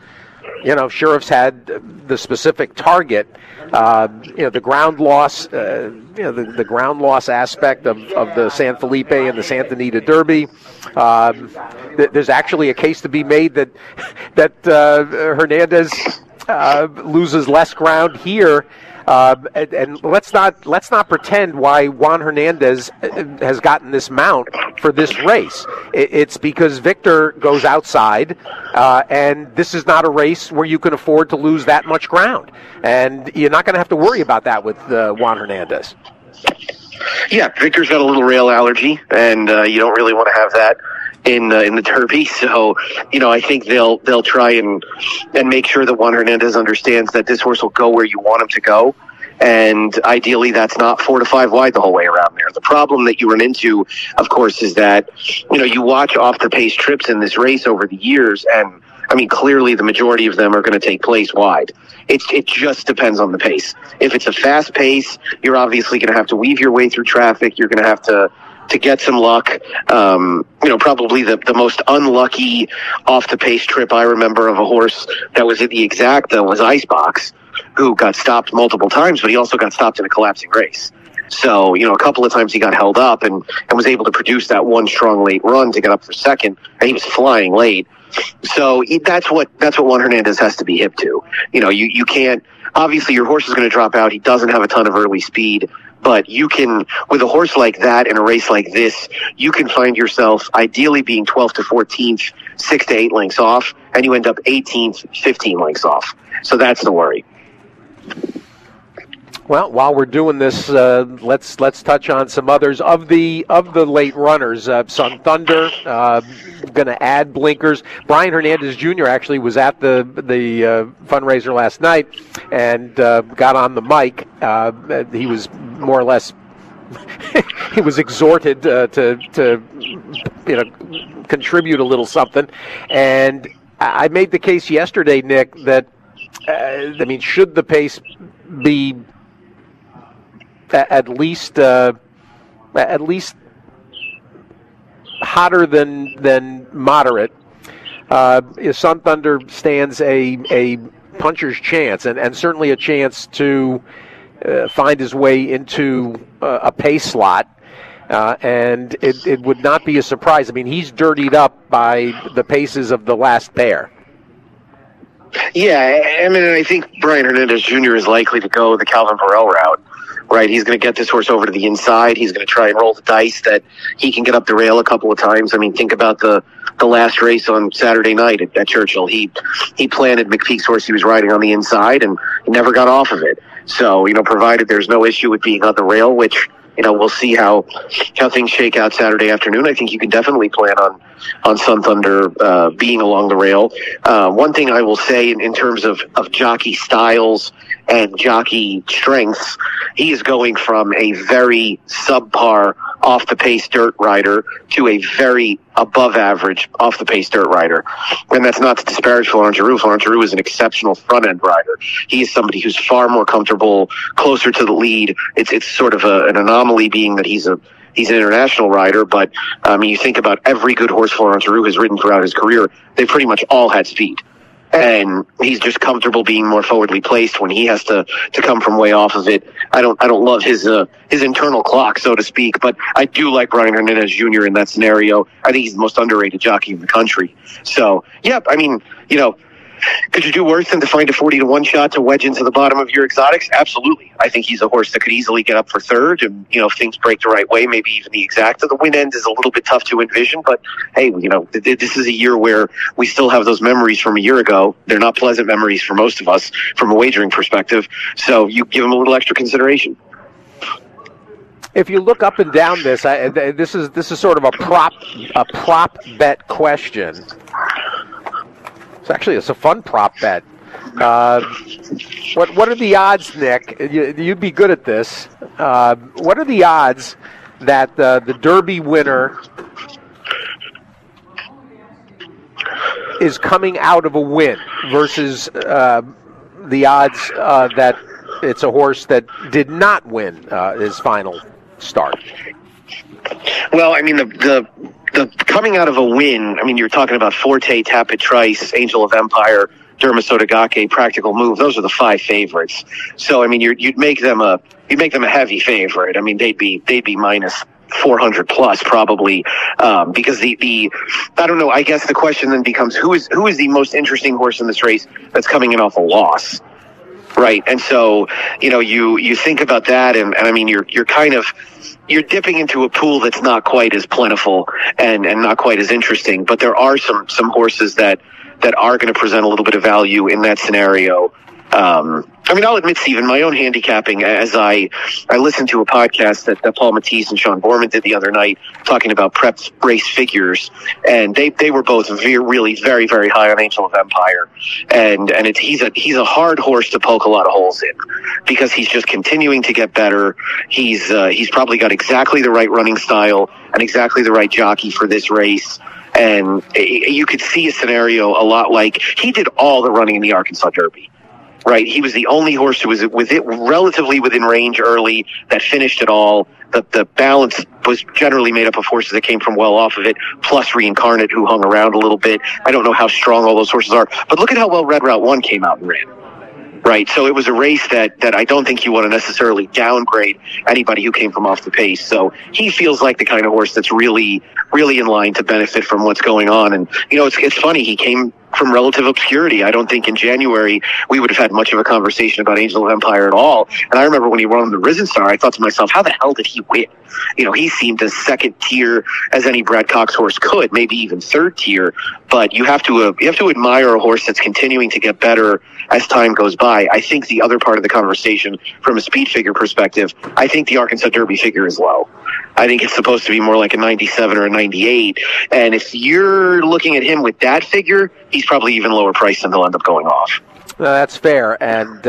had the specific target. The ground loss, the ground loss aspect of the San Felipe and the Santa Anita Derby. There's actually a case to be made that Hernandez loses less ground here. And let's not pretend why Juan Hernandez has gotten this mount for this race. It's because Victor goes outside, and this is not a race where you can afford to lose that much ground. And you're not going to have to worry about that with Juan Hernandez. Yeah, Victor's got a little rail allergy, and you don't really want to have that in the Derby. So, I think they'll try and make sure that Juan Hernandez understands that this horse will go where you want him to go. And ideally, that's not 4 to 5 wide the whole way around there. The problem that you run into, of course, is that, you watch off the pace trips in this race over the years, and clearly the majority of them are going to take place wide. It just depends on the pace. If it's a fast pace, you're obviously going to have to weave your way through traffic. You're going to have to get some luck. Probably the most unlucky off the pace trip I remember of a horse that was at the Exacta was Icebox, who got stopped multiple times, but he also got stopped in a collapsing race. So, a couple of times he got held up and was able to produce that one strong late run to get up for second, and he was flying late. So that's what Juan Hernandez has to be hip to. You can't, obviously your horse is going to drop out. He doesn't have a ton of early speed, but you can, with a horse like that in a race like this, you can find yourself ideally being 12th to 14th, 6 to 8 lengths off, and you end up 18th, 15 lengths off. So that's the worry. Well, while we're doing this, let's touch on some others of the late runners. Sun Thunder going to add blinkers. Brian Hernandez Jr. actually was at the fundraiser last night and got on the mic. He was more or less he was exhorted to contribute a little something, and I made the case yesterday, Nick, that should the pace be at least hotter than moderate, Sun Thunder stands a puncher's chance, and certainly a chance to find his way into a pace slot. And it would not be a surprise. I mean, he's dirtied up by the paces of the last pair. Yeah, I mean, I think Brian Hernandez Jr. is likely to go the Calvin Borel route, right? He's going to get this horse over to the inside. He's going to try and roll the dice that he can get up the rail a couple of times. I mean, think about the last race on Saturday night at Churchill. He planted McPeek's horse he was riding on the inside, and he never got off of it. So, provided there's no issue with being on the rail, which, we'll see how things shake out Saturday afternoon. I think you can definitely plan on Sun Thunder being along the rail. One thing I will say in terms of jockey styles and jockey strengths, he is going from a very subpar off-the-pace dirt rider to a very above-average off-the-pace dirt rider. And that's not to disparage Florent Geroux. Florent Geroux is an exceptional front-end rider. He is somebody who's far more comfortable, closer to the lead. It's sort of an anomaly being that he's an international rider, but you think about every good horse Florent Geroux has ridden throughout his career, they pretty much all had speed. And he's just comfortable being more forwardly placed when he has to come from way off of it. I don't love his internal clock, so to speak, but I do like Brian Hernandez Jr. in that scenario. I think he's the most underrated jockey in the country. So, yeah, I mean, could you do worse than to find a 40-1 shot to wedge into the bottom of your exotics? Absolutely. I think he's a horse that could easily get up for third, and if things break the right way, maybe even the exacta. The win end is a little bit tough to envision, but hey, this is a year where we still have those memories from a year ago. They're not pleasant memories for most of us from a wagering perspective, so you give them a little extra consideration. If you look up and down this is sort of a prop bet question. It's a fun prop bet. What are the odds, Nick? You'd be good at this. What are the odds that the Derby winner is coming out of a win versus the odds that it's a horse that did not win his final start? Well, I mean, the coming out of a win, I mean, you're talking about Forte, Tapit Trice, Angel of Empire, Derma Sotogake, Practical Move. Those are the 5 favorites. So, I mean, you'd make them a heavy favorite. I mean, they'd be minus 400 plus probably, because I don't know. I guess the question then becomes who is the most interesting horse in this race that's coming in off a loss, right? And so, you think about that, and I mean, you're dipping into a pool that's not quite as plentiful and not quite as interesting, but there are some horses that are going to present a little bit of value in that scenario. I mean, I'll admit, Stephen, my own handicapping, as I listened to a podcast that Paul Matisse and Sean Borman did the other night talking about prep race figures, and they were both really very, very high on Angel of Empire. And he's a hard horse to poke a lot of holes in because he's just continuing to get better. He's probably got exactly the right running style and exactly the right jockey for this race. And you could see a scenario a lot like he did all the running in the Arkansas Derby. Right, he was the only horse who was relatively within range early that finished it all. The balance was generally made up of horses that came from well off of it, plus Reincarnate, who hung around a little bit. I don't know how strong all those horses are, but look at how well Red Route 1 came out and ran. Right, so it was a race that I don't think you want to necessarily downgrade anybody who came from off the pace. So he feels like the kind of horse that's really, really in line to benefit from what's going on. And, it's funny, he came from relative obscurity. I don't think in January we would have had much of a conversation about Angel of Empire at all. And I remember when he won the Risen Star, I thought to myself, how the hell did he win? He seemed as second tier as any Brad Cox horse could, maybe even third tier. But you have to admire a horse that's continuing to get better as time goes by. I think the other part of the conversation from a speed figure perspective, I think the Arkansas Derby figure is low. I think it's supposed to be more like a 97 or a 98. And if you're looking at him with that figure, he's probably even lower priced than he'll end up going off. That's fair. And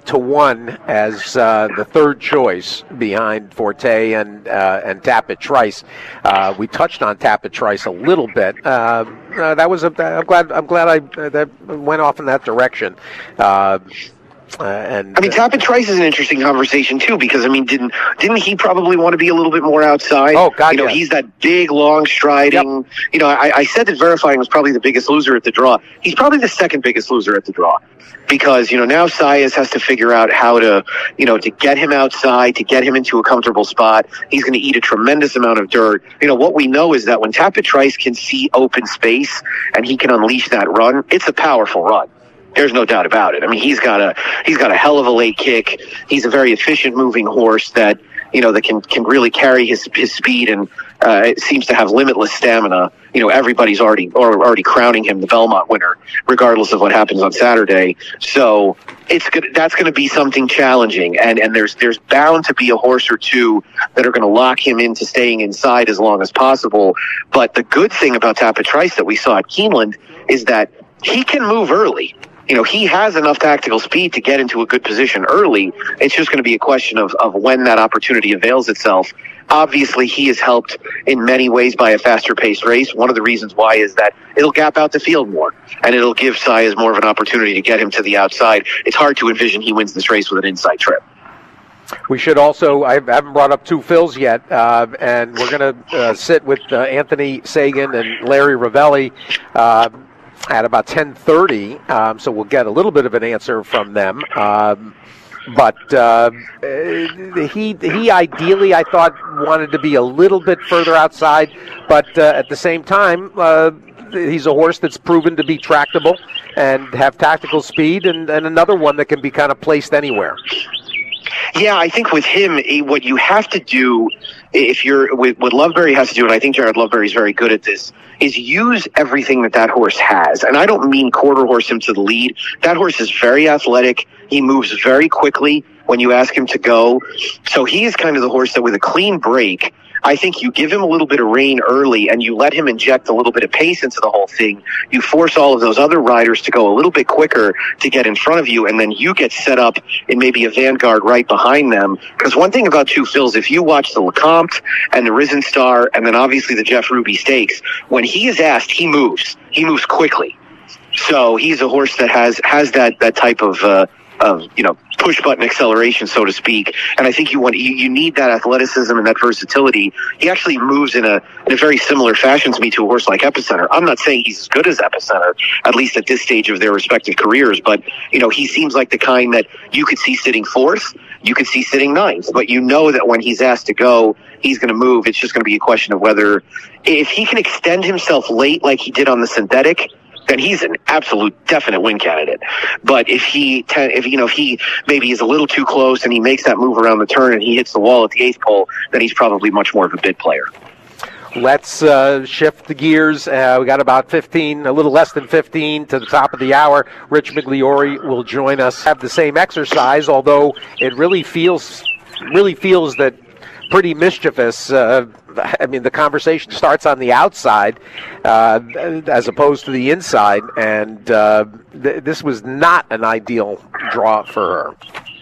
8-1 as the third choice behind Forte and Tapit Trice. We touched on Tapit Trice a little bit. I'm glad that went off in that direction. And I mean, Tapit Trice is an interesting conversation too, because I mean, didn't he probably want to be a little bit more outside? Oh God, you know, yes. He's that big, long striding. Yep. You know, I said that Verifying was probably the biggest loser at the draw. He's probably the second biggest loser at the draw, because now Saez has to figure out how to to get him outside, to get him into a comfortable spot. He's going to eat a tremendous amount of dirt. What we know is that when Tapit Trice can see open space and he can unleash that run, it's a powerful run. There's no doubt about it. I mean, he's got a hell of a late kick. He's a very efficient moving horse that that can really carry his speed, and it seems to have limitless stamina. Everybody's already crowning him the Belmont winner, regardless of what happens on Saturday. So it's good. That's going to be something challenging, and there's bound to be a horse or two that are going to lock him into staying inside as long as possible. But the good thing about Tapit Trice that we saw at Keeneland is that he can move early. He has enough tactical speed to get into a good position early. It's just going to be a question of when that opportunity avails itself. Obviously, he is helped in many ways by a faster-paced race. One of the reasons why is that it'll gap out the field more, and it'll give Saez more of an opportunity to get him to the outside. It's hard to envision he wins this race with an inside trip. We should also, I haven't brought up two Phils yet, and we're going to sit with Anthony Sagan and Larry Ravelli at about 10:30, so we'll get a little bit of an answer from them. But he ideally, I thought, wanted to be a little bit further outside, but at the same time, he's a horse that's proven to be tractable and have tactical speed, and another one that can be kind of placed anywhere. Yeah, I think with him, what you have to do, if you're what Loveberry has to do, and I think Jared Loveberry is very good at this, is use everything that horse has. And I don't mean quarter horse him to the lead. That horse is very athletic. He moves very quickly when you ask him to go. So he is kind of the horse that with a clean break, I think you give him a little bit of rein early and you let him inject a little bit of pace into the whole thing. You force all of those other riders to go a little bit quicker to get in front of you, and then you get set up in maybe a vanguard right behind them. Because one thing about Two Phils, if you watch the Lecomte and the Risen Star and then obviously the Jeff Ruby Stakes, when he is asked, he moves. He moves quickly. So he's a horse that has that type of push button acceleration, so to speak. And I think you need that athleticism and that versatility. He actually moves in a very similar fashion to me to a horse like Epicenter. I'm not saying he's as good as Epicenter, at least at this stage of their respective careers, but he seems like the kind that you could see sitting fourth, you could see sitting ninth, but that when he's asked to go, he's going to move. It's just going to be a question of whether, if he can extend himself late like he did on the synthetic, then he's an absolute definite win candidate. But if he maybe is a little too close and he makes that move around the turn and he hits the wall at the eighth pole, then he's probably much more of a bid player. Let's shift the gears. We got about 15, a little less than 15 to the top of the hour. Rich Migliori will join us. Have the same exercise, although it really feels that pretty mischievous. I mean, the conversation starts on the outside as opposed to the inside, and this was not an ideal draw for her.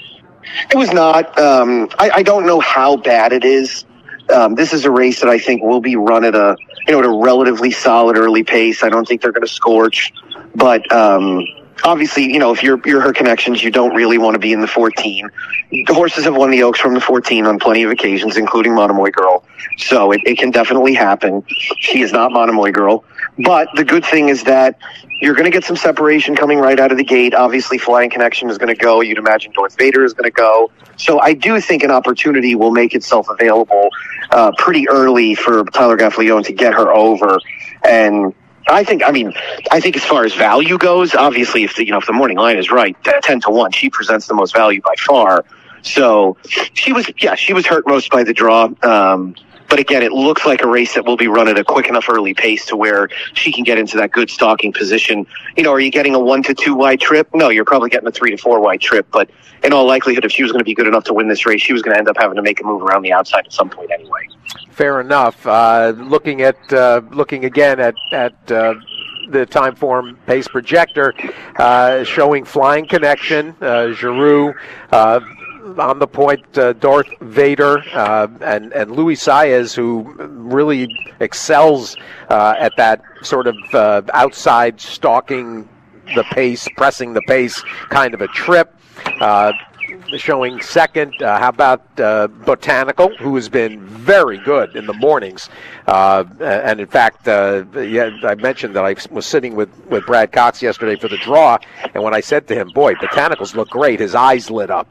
It was not. I don't know how bad it is. This is a race that I think will be run at a relatively solid early pace. I don't think they're going to scorch, but obviously, if you're her connections, you don't really want to be in the 14. The horses have won the Oaks from the 14 on plenty of occasions, including Monomoy Girl. So it can definitely happen. She is not Monomoy Girl. But the good thing is that you're going to get some separation coming right out of the gate. Obviously, Flying Connection is going to go. You'd imagine Darth Vader is going to go. So I do think an opportunity will make itself available pretty early for Tyler Gaffalione to get her over. And I think as far as value goes, obviously, if the morning line is right, 10-1, she presents the most value by far. So she was hurt most by the draw. But again, it looks like a race that will be run at a quick enough early pace to where she can get into that good stalking position. Are you getting a 1 to 2 wide trip? No, you're probably getting a 3 to 4 wide trip. But in all likelihood, if she was going to be good enough to win this race, she was going to end up having to make a move around the outside at some point anyway. Fair enough. Looking again at the Timeform pace projector, showing Flying Connection, Giroux, on the point, Darth Vader, and Luis Saez, who really excels at that sort of outside stalking the pace, pressing the pace kind of a trip. showing second. How about Botanical, who has been very good in the mornings? And in fact, I mentioned that I was sitting with Brad Cox yesterday for the draw, and when I said to him, boy, Botanicals look great, his eyes lit up.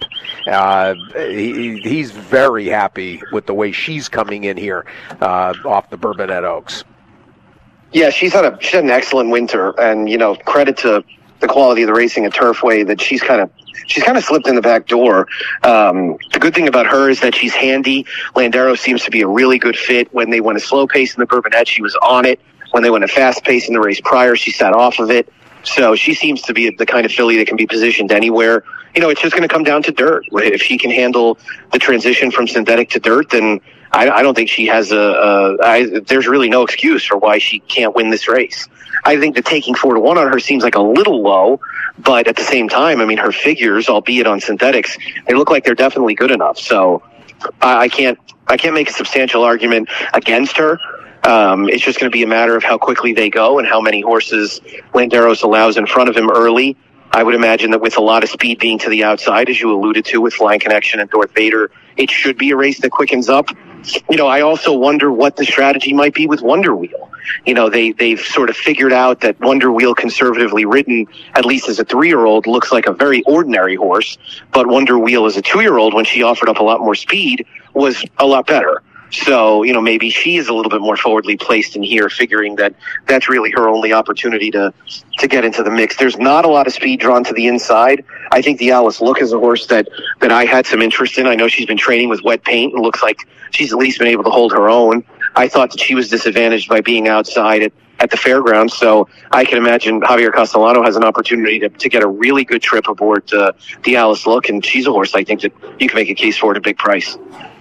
He's very happy with the way she's coming in here off the Bourbonnette Oaks. Yeah, she's had an excellent winter, and credit to the quality of the racing at Turfway that she's kind of slipped in the back door. The good thing about her is that she's handy. Landero seems to be a really good fit. When they went a slow pace in the Bourbonnette, she was on it. When they went a fast pace in the race prior, she sat off of it. So she seems to be the kind of filly that can be positioned anywhere. It's just going to come down to dirt. If she can handle the transition from synthetic to dirt, then I don't think she has there's really no excuse for why she can't win this race. I think that taking 4-1 on her seems like a little low, but at the same time, her figures, albeit on synthetics, they look like they're definitely good enough. So I can't make a substantial argument against her. It's just going to be a matter of how quickly they go and how many horses Landeros allows in front of him early. I would imagine that with a lot of speed being to the outside, as you alluded to with Flying Connection and Darth Vader, it should be a race that quickens up. I also wonder what the strategy might be with Wonder Wheel. They've sort of figured out that Wonder Wheel, conservatively ridden, at least as a 3-year-old, looks like a very ordinary horse. But Wonder Wheel as a 2-year-old, when she offered up a lot more speed, was a lot better. So, maybe she is a little bit more forwardly placed in here, figuring that that's really her only opportunity to get into the mix. There's not a lot of speed drawn to the inside. I think the Alice Look is a horse that I had some interest in. I know she's been training with wet paint and looks like she's at least been able to hold her own. I thought that she was disadvantaged by being outside at the fairgrounds, so I can imagine Javier Castellano has an opportunity to get a really good trip aboard the Alice Look, and she's a horse I think that you can make a case for at a big price.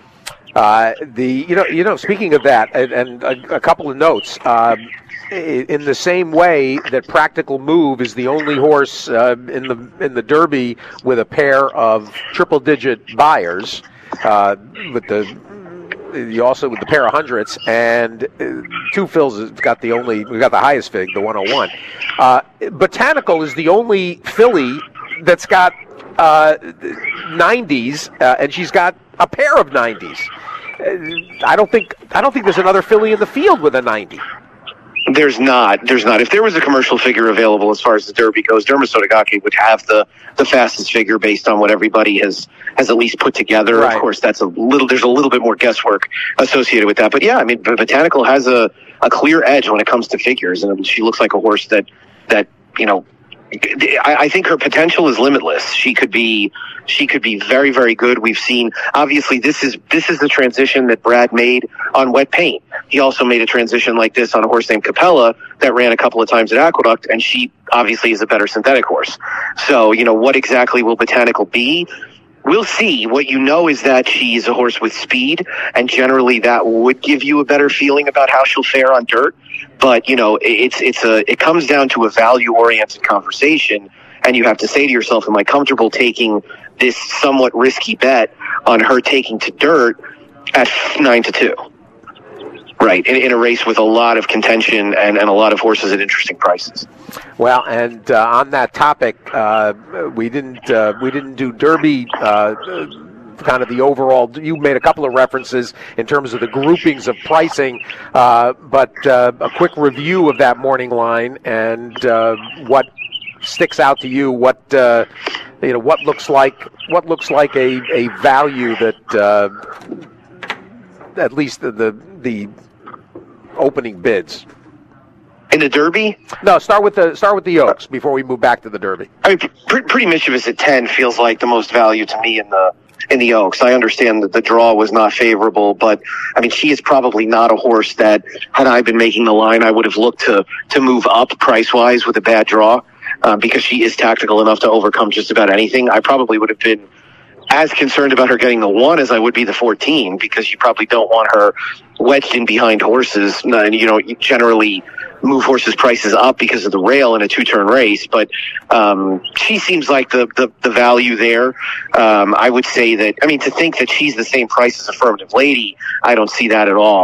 Speaking of that, and a couple of notes. In the same way that Practical Move is the only horse in the Derby with a pair of triple-digit buyers, with the pair of hundreds, and Two Phil's we got the highest fig, the 101. Botanical is the only filly that's got 90s, and she's got a pair of 90s. I don't think there's another filly in the field with a 90. There's not. If there was a commercial figure available as far as the Derby goes, Derma Sotogake would have the fastest figure based on what everybody has at least put together. Right. Of course, there's a little bit more guesswork associated with that. But yeah, Botanical has a clear edge when it comes to figures, and she looks like a horse that I think her potential is limitless. She could be very, very good. We've seen, obviously, this is the transition that Brad made on wet paint. He also made a transition like this on a horse named Capella that ran a couple of times at Aqueduct, and she obviously is a better synthetic horse. So, what exactly will Botanical be? We'll see. What you know is that she's a horse with speed, and generally that would give you a better feeling about how she'll fare on dirt. But, it comes down to a value-oriented conversation, and you have to say to yourself, am I comfortable taking this somewhat risky bet on her taking to dirt at 9-2? Right, in a race with a lot of contention and a lot of horses at interesting prices. Well, and on that topic, we didn't do Derby. Kind of the overall. You made a couple of references in terms of the groupings of pricing, but a quick review of that morning line and what sticks out to you. What looks like a value that at least the opening bids. In the Derby? No, start with the Oaks before we move back to the Derby. Pretty Mischievous at 10 feels like the most value to me in the Oaks. I understand that the draw was not favorable, but she is probably not a horse that, had I been making the line, I would have looked to move up price-wise with a bad draw, because she is tactical enough to overcome just about anything. I probably would have been as concerned about her getting the 1 as I would be the 14, because you probably don't want her wedged in behind horses. You generally move horses' prices up because of the rail in a 2-turn race, but she seems like the value there. I would say that, to think that she's the same price as Affirmative Lady, I don't see that at all.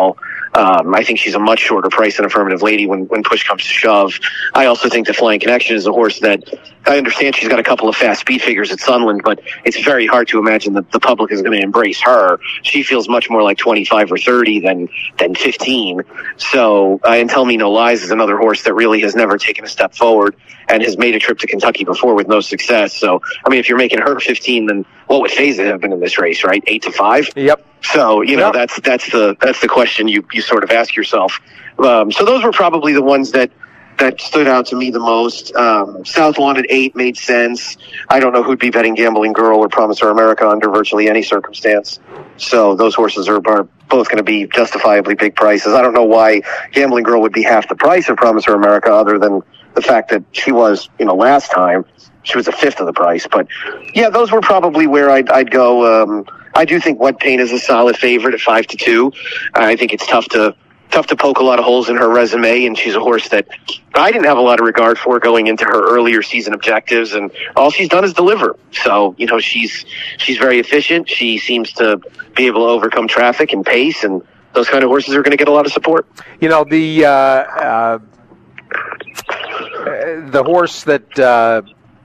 I think she's a much shorter price than Affirmative Lady when push comes to shove. I also think the Flying Connection is a horse that I understand she's got a couple of fast speed figures at Sunland, but it's very hard to imagine that the public is going to embrace her. She feels much more like 25 or 30 than 15. So, and Tell Me No Lies is another horse that really has never taken a step forward and has made a trip to Kentucky before with no success. So, I mean, if you're making her 15, then what would Feza have been in this race, right? 8-5? Yep. So, that's the question you sort of ask yourself. So those were probably the ones that stood out to me the most. South Lawn at 8 made sense. I don't know who'd be betting Gambling Girl or Promise Her America under virtually any circumstance. So those horses are both going to be justifiably big prices. I don't know why Gambling Girl would be half the price of Promise Her America, other than the fact that she was, last time she was a fifth of the price. But yeah, those were probably where I'd go. I do think Wet Paint is a solid favorite at 5-2. I think it's tough to poke a lot of holes in her resume, and she's a horse that I didn't have a lot of regard for going into her earlier season objectives, and all she's done is deliver. So, she's very efficient. She seems to be able to overcome traffic and pace, and those kind of horses are going to get a lot of support. The horse that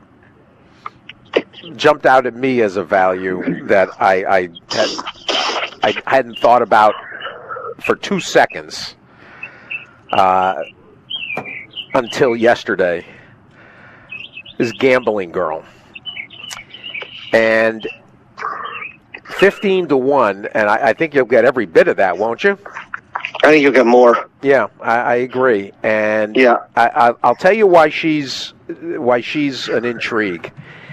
jumped out at me as a value that I hadn't thought about for 2 seconds until yesterday is Gambling Girl. And 15-1, and I think you'll get every bit of that, won't you? I think you'll get more. Yeah, I agree. And yeah. I'll tell you why she's an intrigue.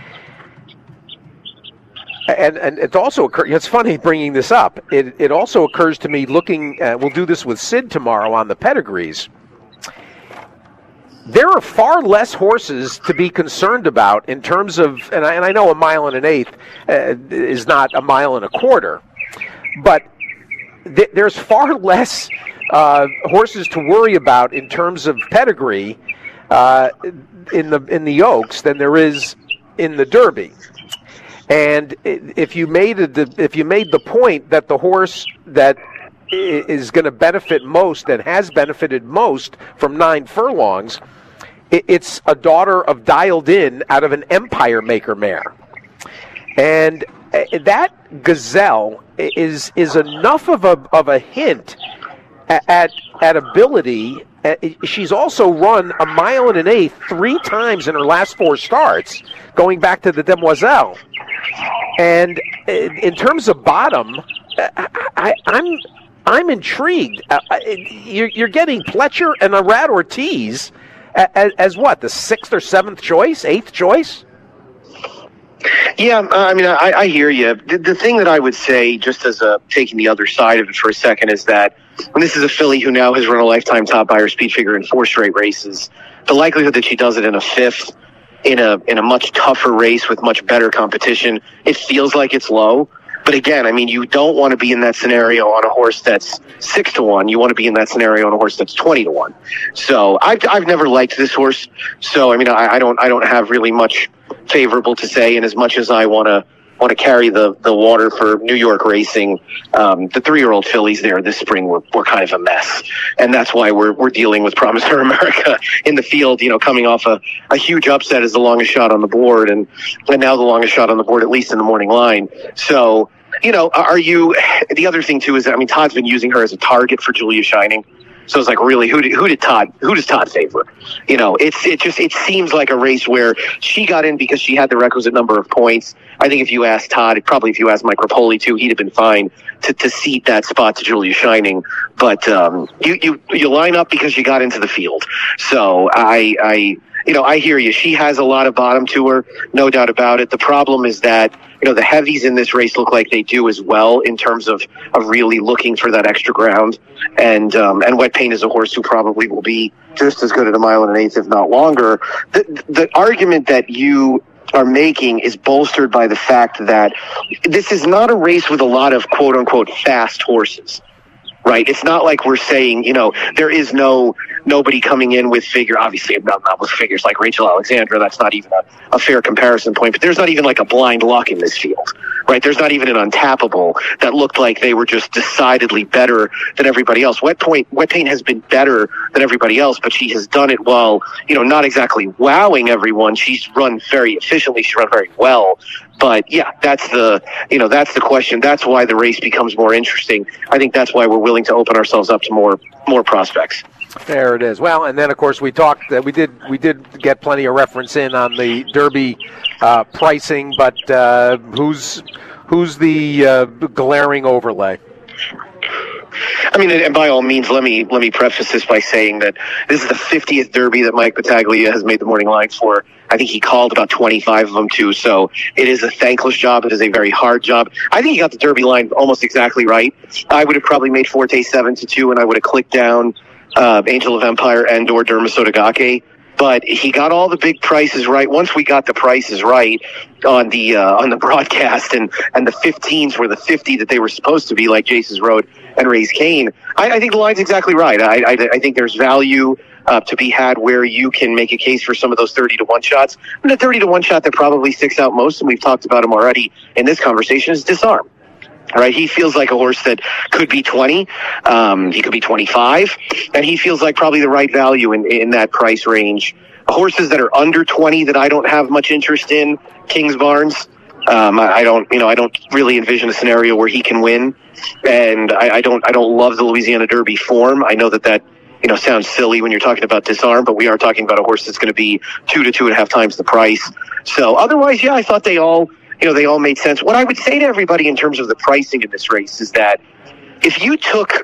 And it also occurs, it's funny bringing this up. It also occurs to me looking, we'll do this with Sid tomorrow on the pedigrees. There are far less horses to be concerned about in terms of, and I know 1 1/8 is not 1 1/4, but there's far less horses to worry about in terms of pedigree in the Oaks than there is in the Derby. And if you made the point that the horse that is going to benefit most and has benefited most from 9 furlongs, it's a daughter of Dialed In out of an Empire Maker mare, and that Gazelle is enough of a hint at ability. She's also run 1 1/8 3 times in her last 4 starts, going back to the Demoiselle. And in terms of bottom, I'm intrigued. You're getting Pletcher and Arad Ortiz as what, the 6th or 7th choice, 8th choice? Yeah, I mean, I hear you. The thing that I would say, just as taking the other side of it for a second, is that when this is a filly who now has run a lifetime top buyer speed figure in 4 straight races, the likelihood that she does it in a 5th in a much tougher race with much better competition, it feels like it's low. But again, I mean, you don't want to be in that scenario on a horse that's 6-1. You want to be in that scenario on a horse that's 20-1. So I've never liked this horse. So I mean, I don't have really much favorable to say. And as much as I want to carry the water for New York racing, the 3-year-old fillies there this spring were kind of a mess, and that's why we're dealing with Promise Her America in the field. Coming off a huge upset as the longest shot on the board, and now the longest shot on the board, at least in the morning line. So are you? The other thing too is that, I mean, Todd's been using her as a target for Julia Shining. So it's like, really, who does Todd favor? It seems like a race where she got in because she had the requisite number of points. I think if you asked Todd, probably if you asked Mike Rapoli too, he'd have been fine to seat that spot to Julia Shining. But you line up because you got into the field. So I hear you. She has a lot of bottom to her, no doubt about it. The problem is that, the heavies in this race look like they do as well in terms of really looking for that extra ground. And Wet Paint is a horse who probably will be just as good at 1 1/8, if not longer. The argument that you are making is bolstered by the fact that this is not a race with a lot of quote unquote fast horses. Right. It's not like we're saying, there is nobody coming in with obviously not with figures like Rachel Alexandra. That's not even a fair comparison point, but there's not even like a blind luck in this field. right? There's not even an untappable that looked like they were just decidedly better than everybody else. Wet Paint has been better than everybody else, but she has done it while, not exactly wowing everyone. She's run very efficiently. She's run very well. But yeah, that's the question. That's why the race becomes more interesting. I think that's why we're willing to open ourselves up to more prospects. There it is. Well, and then of course we talked. We did get plenty of reference in on the Derby pricing, but who's the glaring overlay? I mean, and by all means, let me preface this by saying that this is the 50th Derby that Mike Battaglia has made the morning line for. I think he called about 25 of them too, so it is a thankless job. It is a very hard job. I think he got the Derby line almost exactly right. I would have probably made Forte 7-2, and I would have clicked down Angel of Empire and or Derma Sotogake. But he got all the big prices right. Once we got the prices right on the broadcast, and the 15s were the 50 that they were supposed to be, like Jace's Road and Raise Cane, I think the line's exactly right. I think there's value to be had where you can make a case for some of those 30-1 shots. And the 30-1 shot that probably sticks out most, and we've talked about him already in this conversation, is Disarm. All right, he feels like a horse that could be 20. He could be 25, and he feels like probably the right value in that price range. Horses that are under 20 that I don't have much interest in, Kings Barnes. I don't really envision a scenario where he can win, and I don't love the Louisiana Derby form. I know that sounds silly when you're talking about Disarm, but we are talking about a horse that's going to be 2 to 2.5 times the price. So otherwise, yeah, I thought they all made sense. What I would say to everybody in terms of the pricing in this race is that if you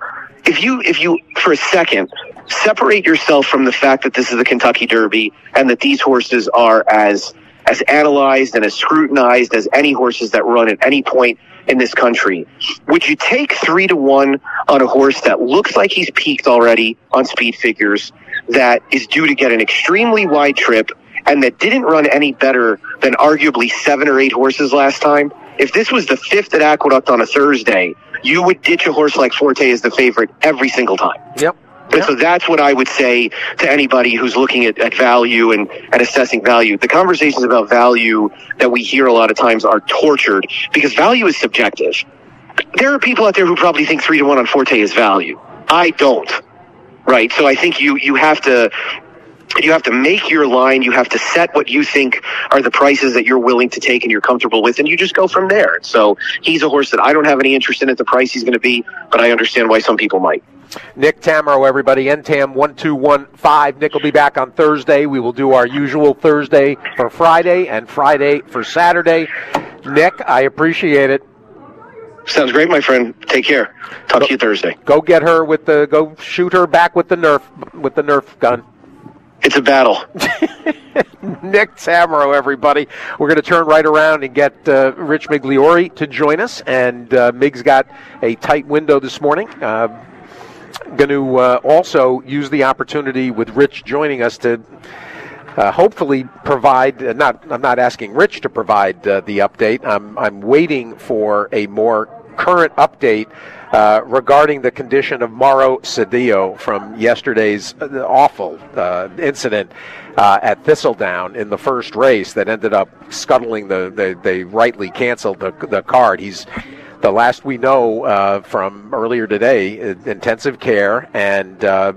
for a second separate yourself from the fact that this is the Kentucky Derby and that these horses are as analyzed and as scrutinized as any horses that run at any point in this country, would you take 3-1 on a horse that looks like he's peaked already on speed figures, that is due to get an extremely wide trip, and that didn't run any better than arguably 7 or 8 horses last time? If this was the 5th at Aqueduct on a Thursday, you would ditch a horse like Forte as the favorite every single time. Yep. And so that's what I would say to anybody who's looking at value and assessing value. The conversations about value that we hear a lot of times are tortured because value is subjective. There are people out there who probably think 3-1 on Forte is value. I don't. Right? So I think you have to make your line. You have to set what you think are the prices that you're willing to take and you're comfortable with, and you just go from there. So he's a horse that I don't have any interest in at the price he's going to be, but I understand why some people might. Nick Tamaro, everybody, NTAM 1215. Nick will be back on Thursday. We will do our usual Thursday for Friday and Friday for Saturday. Nick, I appreciate it. Sounds great, my friend. Take care. Talk to you Thursday. Go get her go shoot her back with the Nerf gun. It's a battle. Nick Tamaro, everybody. We're going to turn right around and get Rich Migliori to join us. And Mig's got a tight window this morning. Going to also use the opportunity with Rich joining us to hopefully provide. I'm not asking Rich to provide the update. I'm waiting for a more current update regarding the condition of Mauro Cedillo from yesterday's awful incident at Thistledown in the first race that ended up scuttling they rightly canceled the card. He's, the last we know from earlier today, intensive care and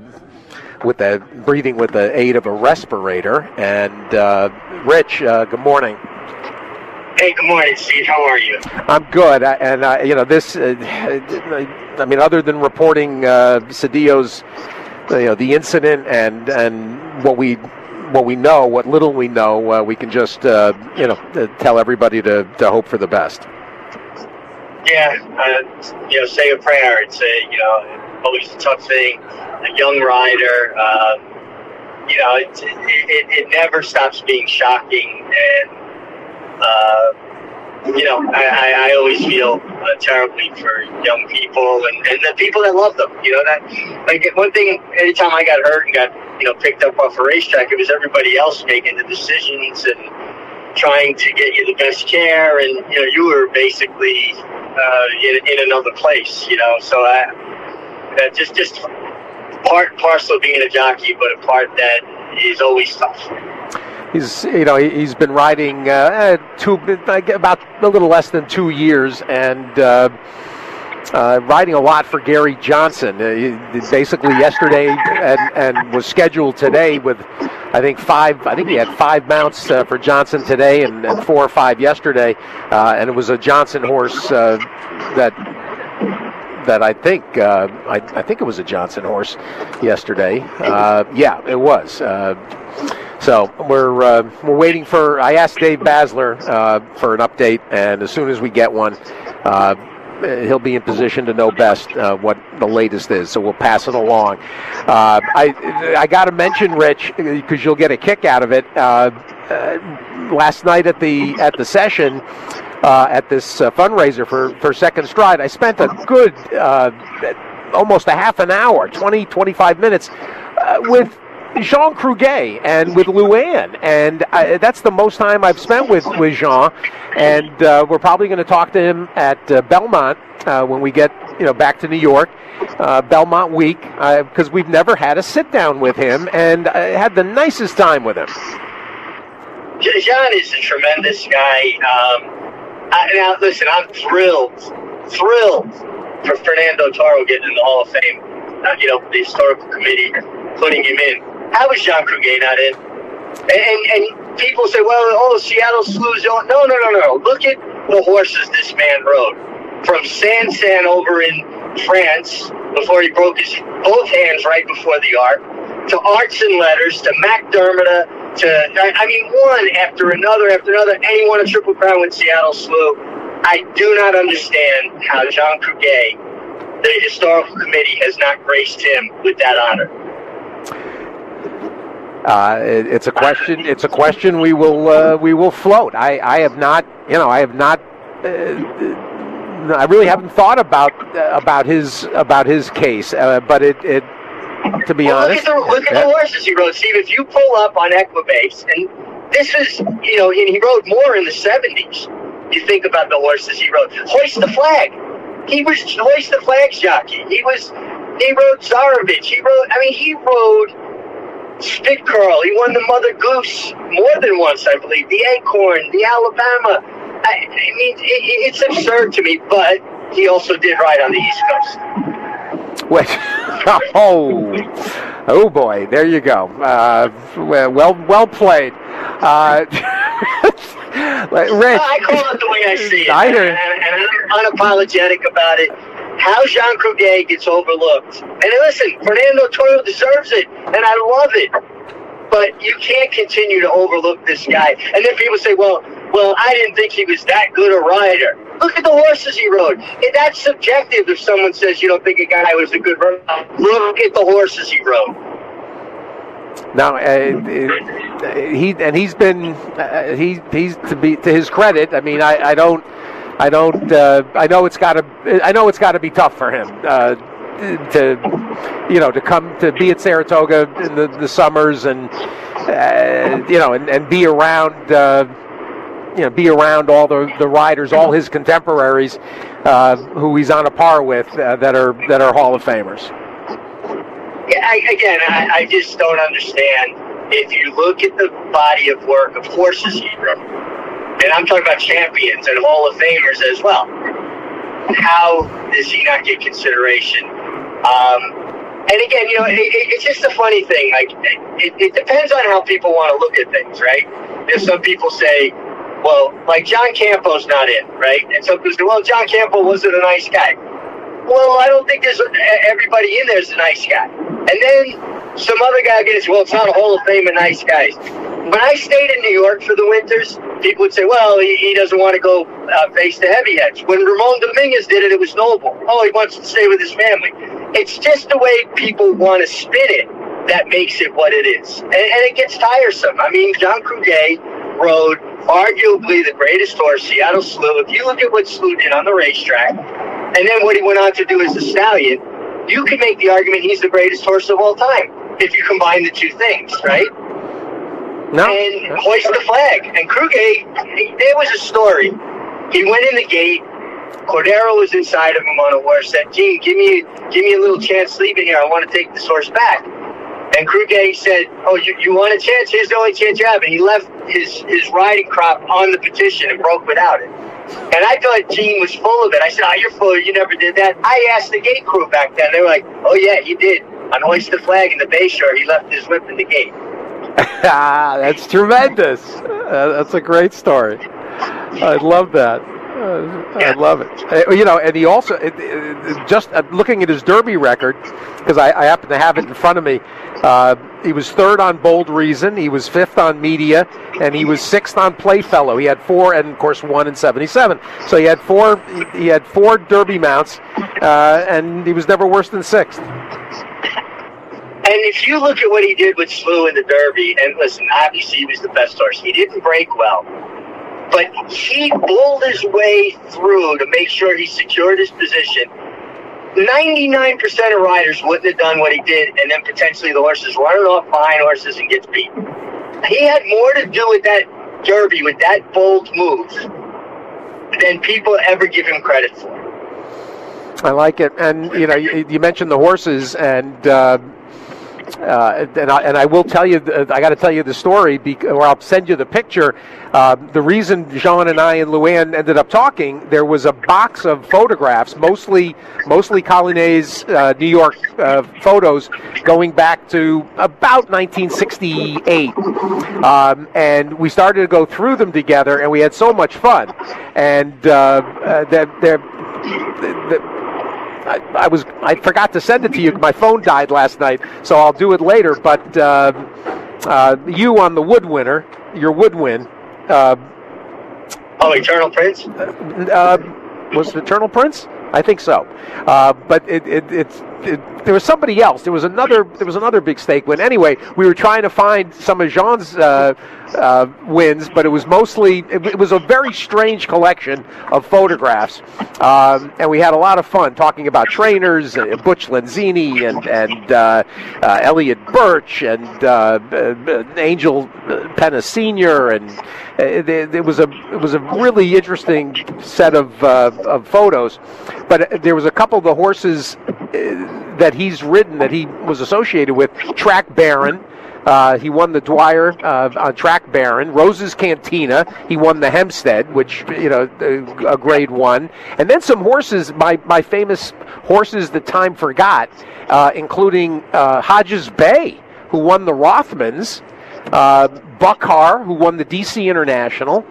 breathing with the aid of a respirator. And Rich, good morning. Hey, good morning, Steve. How are you? I'm good, this. Other than reporting Cedillo's, the incident and what little we know, we can just tell everybody to hope for the best. Yeah, say a prayer. It's always a tough thing. A young rider, it never stops being shocking, and I always feel terribly for young people and the people that love them. One thing, anytime I got hurt and got picked up off a racetrack, it was everybody else making the decisions and trying to get you the best care, and you were basically in another place. So just part parcel of being a jockey, but a part that is always tough. he's been riding about a little less than 2 years, and riding a lot for Gary Johnson. Basically yesterday and was scheduled today with, I think he had 5 mounts for Johnson today and 4 or 5 yesterday, and it was a Johnson horse that I think it was a Johnson horse yesterday. Yeah, it was. So we're waiting for. I asked Dave Basler for an update, and as soon as we get one, he'll be in position to know best what the latest is. So we'll pass it along. I got to mention, Rich, because you'll get a kick out of it. Last night at the session. At this fundraiser for Second Stride, I spent a good almost a half an hour, 25 minutes with Jean Cruguet and with Luann, and that's the most time I've spent with Jean, and we're probably going to talk to him at Belmont when we get back to New York, Belmont week, because we've never had a sit down with him, and I had the nicest time with him. Jean is a tremendous guy. Now, listen, I'm thrilled for Fernando Toro getting in the Hall of Fame. The historical committee putting him in. How was Jean Cruguet not in? And people say, well, Seattle Slews. No. Look at the horses this man rode. From Sansan over in France, before he broke his both hands right before the arc, to Arts and Letters, to McDermott, one after another, and he won a Triple Crown with Seattle Slew. I do not understand how Jean Cruguet, the historical committee, has not graced him with that honor. It's a question. It's a question we will float. I have not. I really haven't thought about his case, but it. To be honest, look at the horses he rode, Steve. If you pull up on Equibase, and this is, and he rode more in the 70s. You think about the horses he rode. Hoist the Flag. He was Hoist the Flag's jockey. He rode Zarovich. He rode Spit Curl. He won the Mother Goose more than once, I believe. The Acorn, the Alabama. It's absurd to me, but he also did ride on the East Coast. Wait. Oh boy, there you go. Well played. Rich. I call it the way I see it. I hear. And I'm unapologetic about it. How Jean Cruguet gets overlooked. And listen, Fernando Toro deserves it, and I love it. But you can't continue to overlook this guy. And then people say, well, I didn't think he was that good a rider. Look at the horses he rode. And that's subjective if someone says you don't think a guy was a good rider. Look at the horses he rode. Now, he's been to his credit. I mean, I know it's got to be tough for him to come to be at Saratoga in the summers and be around all the riders, all his contemporaries who he's on a par with that are Hall of Famers. Yeah, I just don't understand. If you look at the body of work of horses he rode, and I'm talking about champions and Hall of Famers as well, how does he not get consideration? And again, it's just a funny thing. Like, it depends on how people want to look at things, right? Some people say, well, like John Campo's not in, right? And some people say, well, John Campo wasn't a nice guy. Well, I don't think everybody in there is a nice guy. And then some other guy gets, well, it's not a Hall of Fame of nice guys. When I stayed in New York for the winters, people would say, well, he doesn't want to go face the heavyweights. When Ramon Dominguez did it, it was noble. Oh, he wants to stay with his family. It's just the way people want to spin it that makes it what it is. And it gets tiresome. I mean, Jean Cruguet rode arguably the greatest horse, Seattle Slew. If you look at what Slew did on the racetrack, and then what he went on to do as a stallion, you can make the argument he's the greatest horse of all time if you combine the two things, right? No. And Hoist the Flag. And Cruguet, there was a story. He went in the gate. Cordero was inside of him on a horse. Said, "Gene, give me a little chance sleeping here. I want to take this horse back." And Kruge said, "Oh, you want a chance? Here's the only chance you have." And he left his riding crop on the petition and broke without it. And I thought Gene was full of it. I said, "Oh, you're full. You never did that." I asked the gate crew back then. They were like, "Oh yeah, he did. On Hoist the Flag in the Bayshore, he left his whip in the gate." That's tremendous. That's a great story. I love that. I love it. And he also, just looking at his Derby record, because I happen to have it in front of me, he was third on Bold Reason, he was fifth on Media, and he was sixth on Playfellow. He had four, and of course won in '77. So he had four Derby mounts, and he was never worse than sixth. And if you look at what he did with Slew in the Derby, and listen, obviously he was the best horse. He didn't break well, but he bowled his way through to make sure he secured his position. 99% of riders wouldn't have done what he did, and then potentially the horses running off behind horses and gets beat. He had more to do with that Derby, with that bold move, than people ever give him credit for. I like it. And, you mentioned the horses, and I will tell you, I got to tell you the story, or I'll send you the picture. The reason Jean and I and Luann ended up talking, there was a box of photographs, mostly Collinet's New York photos, going back to about 1968, and we started to go through them together, and we had so much fun, and I forgot to send it to you. My phone died last night, so I'll do it later. But you on the Wood winner, your Wood win. Eternal Prince? Was it Eternal Prince? I think so. But there was somebody else. There was another big stake win. Anyway, we were trying to find some of Jean's wins, but it was a very strange collection of photographs, and we had a lot of fun talking about trainers, Butch Lenzini and Elliot Birch and Angel Penna Sr. and it was a really interesting set of photos. But there was a couple of the horses that he's ridden that he was associated with. Track Baron, he won the Dwyer on Track Baron. Rose's Cantina, he won the Hempstead, which a grade 1. And then some horses, my famous horses that time forgot, including Hodges Bay, who won the Rothmans, Buckar, who won the DC International.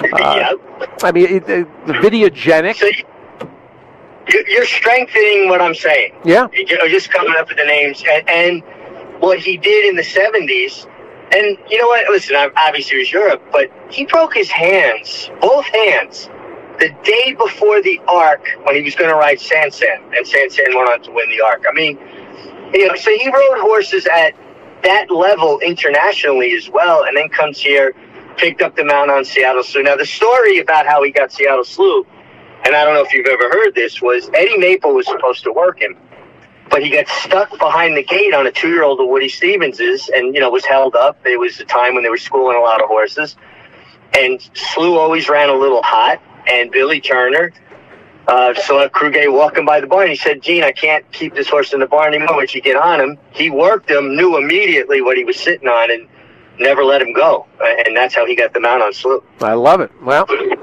I mean, the Videogenic. So you're strengthening what I'm saying. Yeah. You're just coming up with the names. And what he did in the 70s, and you know what? Listen, obviously it was Europe, but he broke his hands, both hands, the day before the Arc when he was going to ride Sansan, and Sansan went on to win the Arc. I mean, so he rode horses at that level internationally as well, and then comes here, picked up the mount on Seattle Slew. Now, the story about how he got Seattle Slew, and I don't know if you've ever heard this, was Eddie Maple was supposed to work him, but he got stuck behind the gate on a 2-year-old of Woody Stevens's and, was held up. It was a time when they were schooling a lot of horses. And Slew always ran a little hot, and Billy Turner saw Kruge walking by the barn. He said, "Gene, I can't keep this horse in the barn anymore. Once you get on him," he worked him, knew immediately what he was sitting on, and never let him go. And that's how he got the mount on Slew. I love it. Well,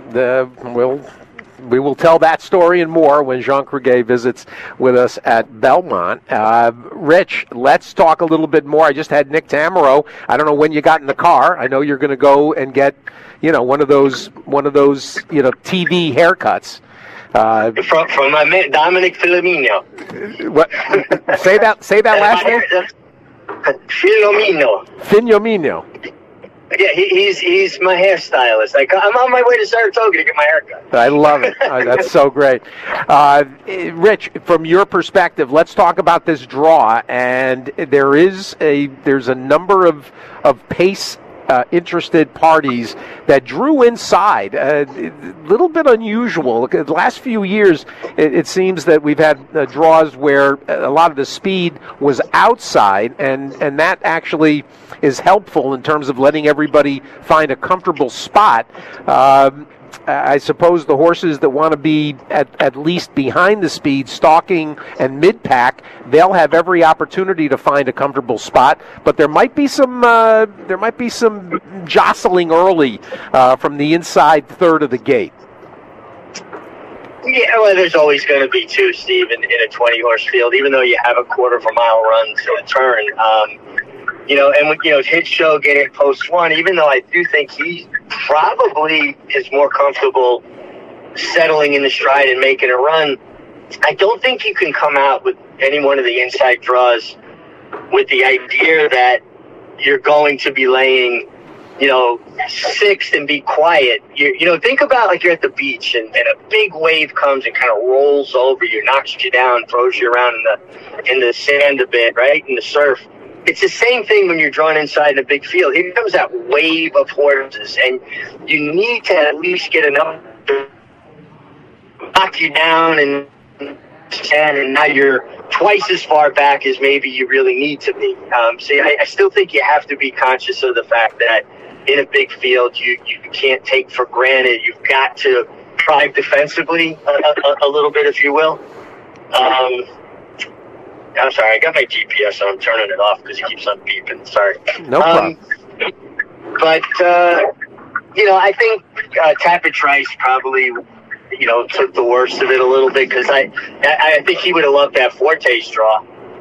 we will tell that story and more when Jean Kruge visits with us at Belmont. Rich, let's talk a little bit more. I just had Nick Tamero. I don't know when you got in the car. I know you're going to go and get, one of those, TV haircuts. From my man, Dominic Filomeno. What? Say that last name? Filomeno. Yeah, he's my hairstylist. I'm on my way to Saratoga to get my haircut. I love it. That's so great. Rich, from your perspective, let's talk about this draw. And there's a number of pace interested parties that drew inside. A little bit unusual. The last few years, it seems that we've had draws where a lot of the speed was outside, and that actually is helpful in terms of letting everybody find a comfortable spot. I suppose the horses that want to be at least behind the speed, stalking and mid-pack, they'll have every opportunity to find a comfortable spot. But there might be some jostling early from the inside third of the gate. Yeah, well, there's always going to be two, Steve, in a 20-horse field, even though you have a quarter of a mile run to a turn. His show getting post one, even though I do think he probably is more comfortable settling in the stride and making a run, I don't think you can come out with any one of the inside draws with the idea that you're going to be laying, sixth and be quiet. Think about like you're at the beach and a big wave comes and kind of rolls over you, knocks you down, throws you around in the sand a bit, right, in the surf. It's the same thing when you're drawn inside in a big field. Here comes that wave of horses, and you need to at least get enough to knock you down and now you're twice as far back as maybe you really need to be. I still think you have to be conscious of the fact that in a big field, you can't take for granted. You've got to try defensively a little bit, if you will. I'm sorry, I got my GPS, so I'm turning it off because it keeps on beeping. Sorry. No problem. I think Tapit Trice probably, took the worst of it a little bit because I think he would have loved that Fortes draw.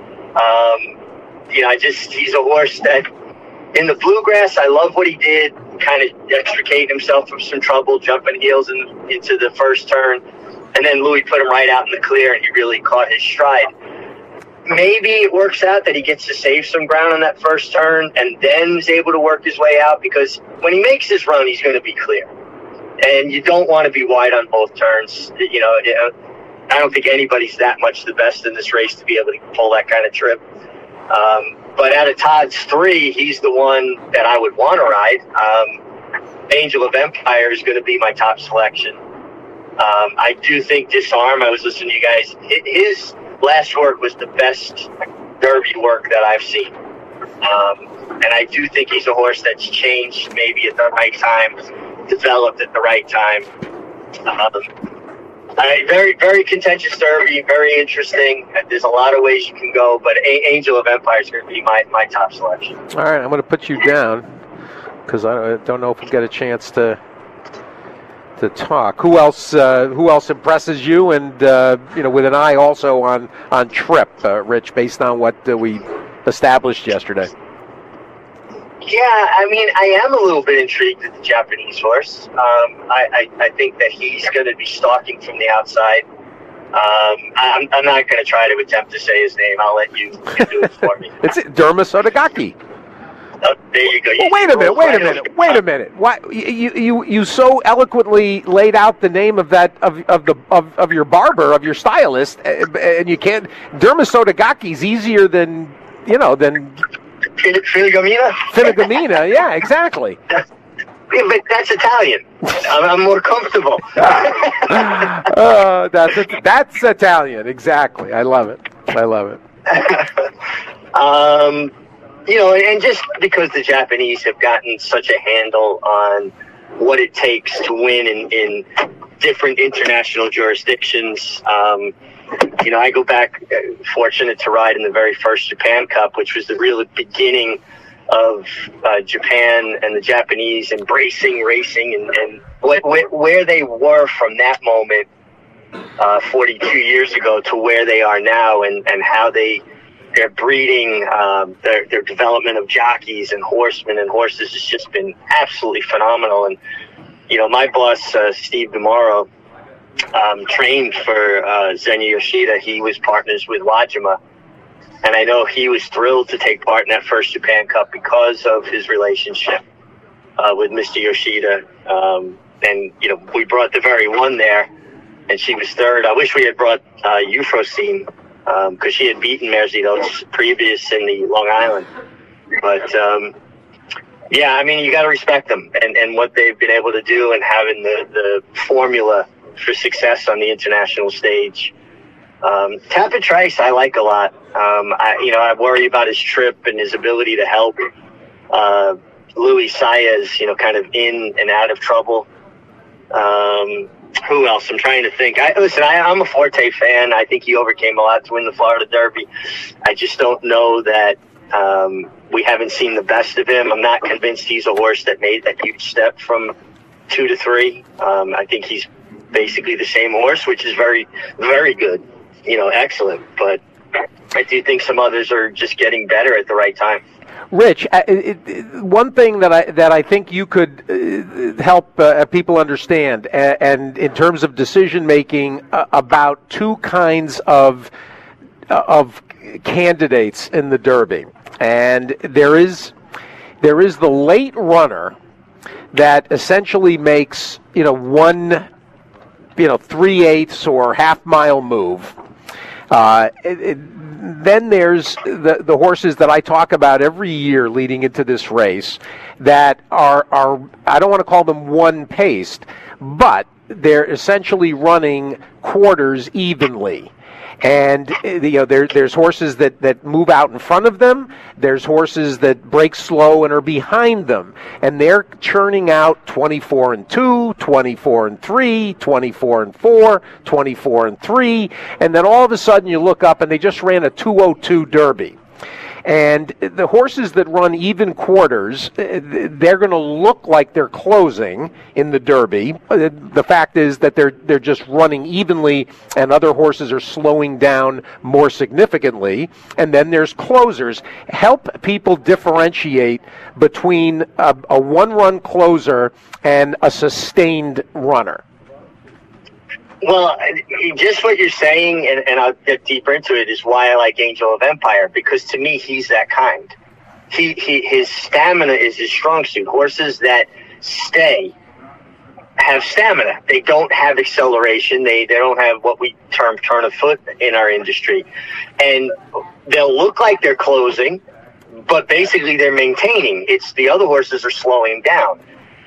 He's a horse that in the bluegrass, I love what he did, kind of extricating himself from some trouble, jumping heels into the first turn, and then Louis put him right out in the clear, and he really caught his stride. Maybe it works out that he gets to save some ground on that first turn and then is able to work his way out, because when he makes his run, he's going to be clear. And you don't want to be wide on both turns. I don't think anybody's that much the best in this race to be able to pull that kind of trip. But out of Todd's three, he's the one that I would want to ride. Angel of Empire is going to be my top selection. I do think Disarm, I was listening to you guys, his last work was the best Derby work that I've seen. And I do think he's a horse that's changed maybe at the right time, developed at the right time. Very, very contentious Derby, very interesting. There's a lot of ways you can go, but Angel of Empire is going to be my top selection. All right, I'm going to put you down because I don't know if we'll get a chance to talk. Who else impresses you? And with an eye also on Trip, Rich, based on what we established yesterday. Yeah, I am a little bit intrigued with the Japanese horse. I think that he's going to be stalking from the outside. I'm not going to try to attempt to say his name. I'll let you do it for me. It's Derma Sotogake. There you go. Well, wait a minute. Why you so eloquently laid out the name of that of your barber, of your stylist, and you can't. Derma Sotogake's easier than Filigamina, yeah, exactly. Yeah, but that's Italian. I'm more comfortable. That's Italian, exactly. I love it. And just because the Japanese have gotten such a handle on what it takes to win in different international jurisdictions, I go back, fortunate to ride in the very first Japan Cup, which was the real beginning of Japan and the Japanese embracing racing and where they were from that moment 42 years ago to where they are now, and how their breeding, their development of jockeys and horsemen and horses has just been absolutely phenomenal. And, my boss, Steve DeMauro, trained for Zenya Yoshida. He was partners with Wajima. And I know he was thrilled to take part in that first Japan Cup because of his relationship with Mr. Yoshida. And we brought the very one there, and she was third. I wish we had brought Euphrosyne, because she had beaten Merzidos previous in the Long Island. But, you got to respect them and what they've been able to do, and having the formula for success on the international stage. Tapit Trice, I like a lot. I worry about his trip and his ability to help Luis Saez, kind of in and out of trouble. Who else? I'm trying to think. I'm a Forte fan. I think he overcame a lot to win the Florida Derby. I just don't know that we haven't seen the best of him. I'm not convinced he's a horse that made that huge step from 2 to 3. I think he's basically the same horse, which is very, very good. Excellent. But I do think some others are just getting better at the right time. Rich, one thing that I think you could help people understand, and in terms of decision making about two kinds of candidates in the Derby, and there is the late runner that essentially makes one 3/8 or half-mile move. Then there's the horses that I talk about every year leading into this race that are I don't want to call them one-paced, but they're essentially running quarters evenly. And there's horses that move out in front of them. There's horses that break slow and are behind them, and they're churning out 24-2, 24-3, 24-4, 24-3, and then all of a sudden you look up and they just ran a 2:02 Derby. And the horses that run even quarters, they're going to look like they're closing in the Derby. The fact is that they're just running evenly, and other horses are slowing down more significantly. And then there's closers. Help people differentiate between a one-run closer and a sustained runner. Well, just what you're saying, and I'll get deeper into it, is why I like Angel of Empire, because to me, he's that kind. His stamina is his strong suit. Horses that stay have stamina. They don't have acceleration. They don't have what we term turn of foot in our industry. And they'll look like they're closing, but basically they're maintaining. It's the other horses are slowing down.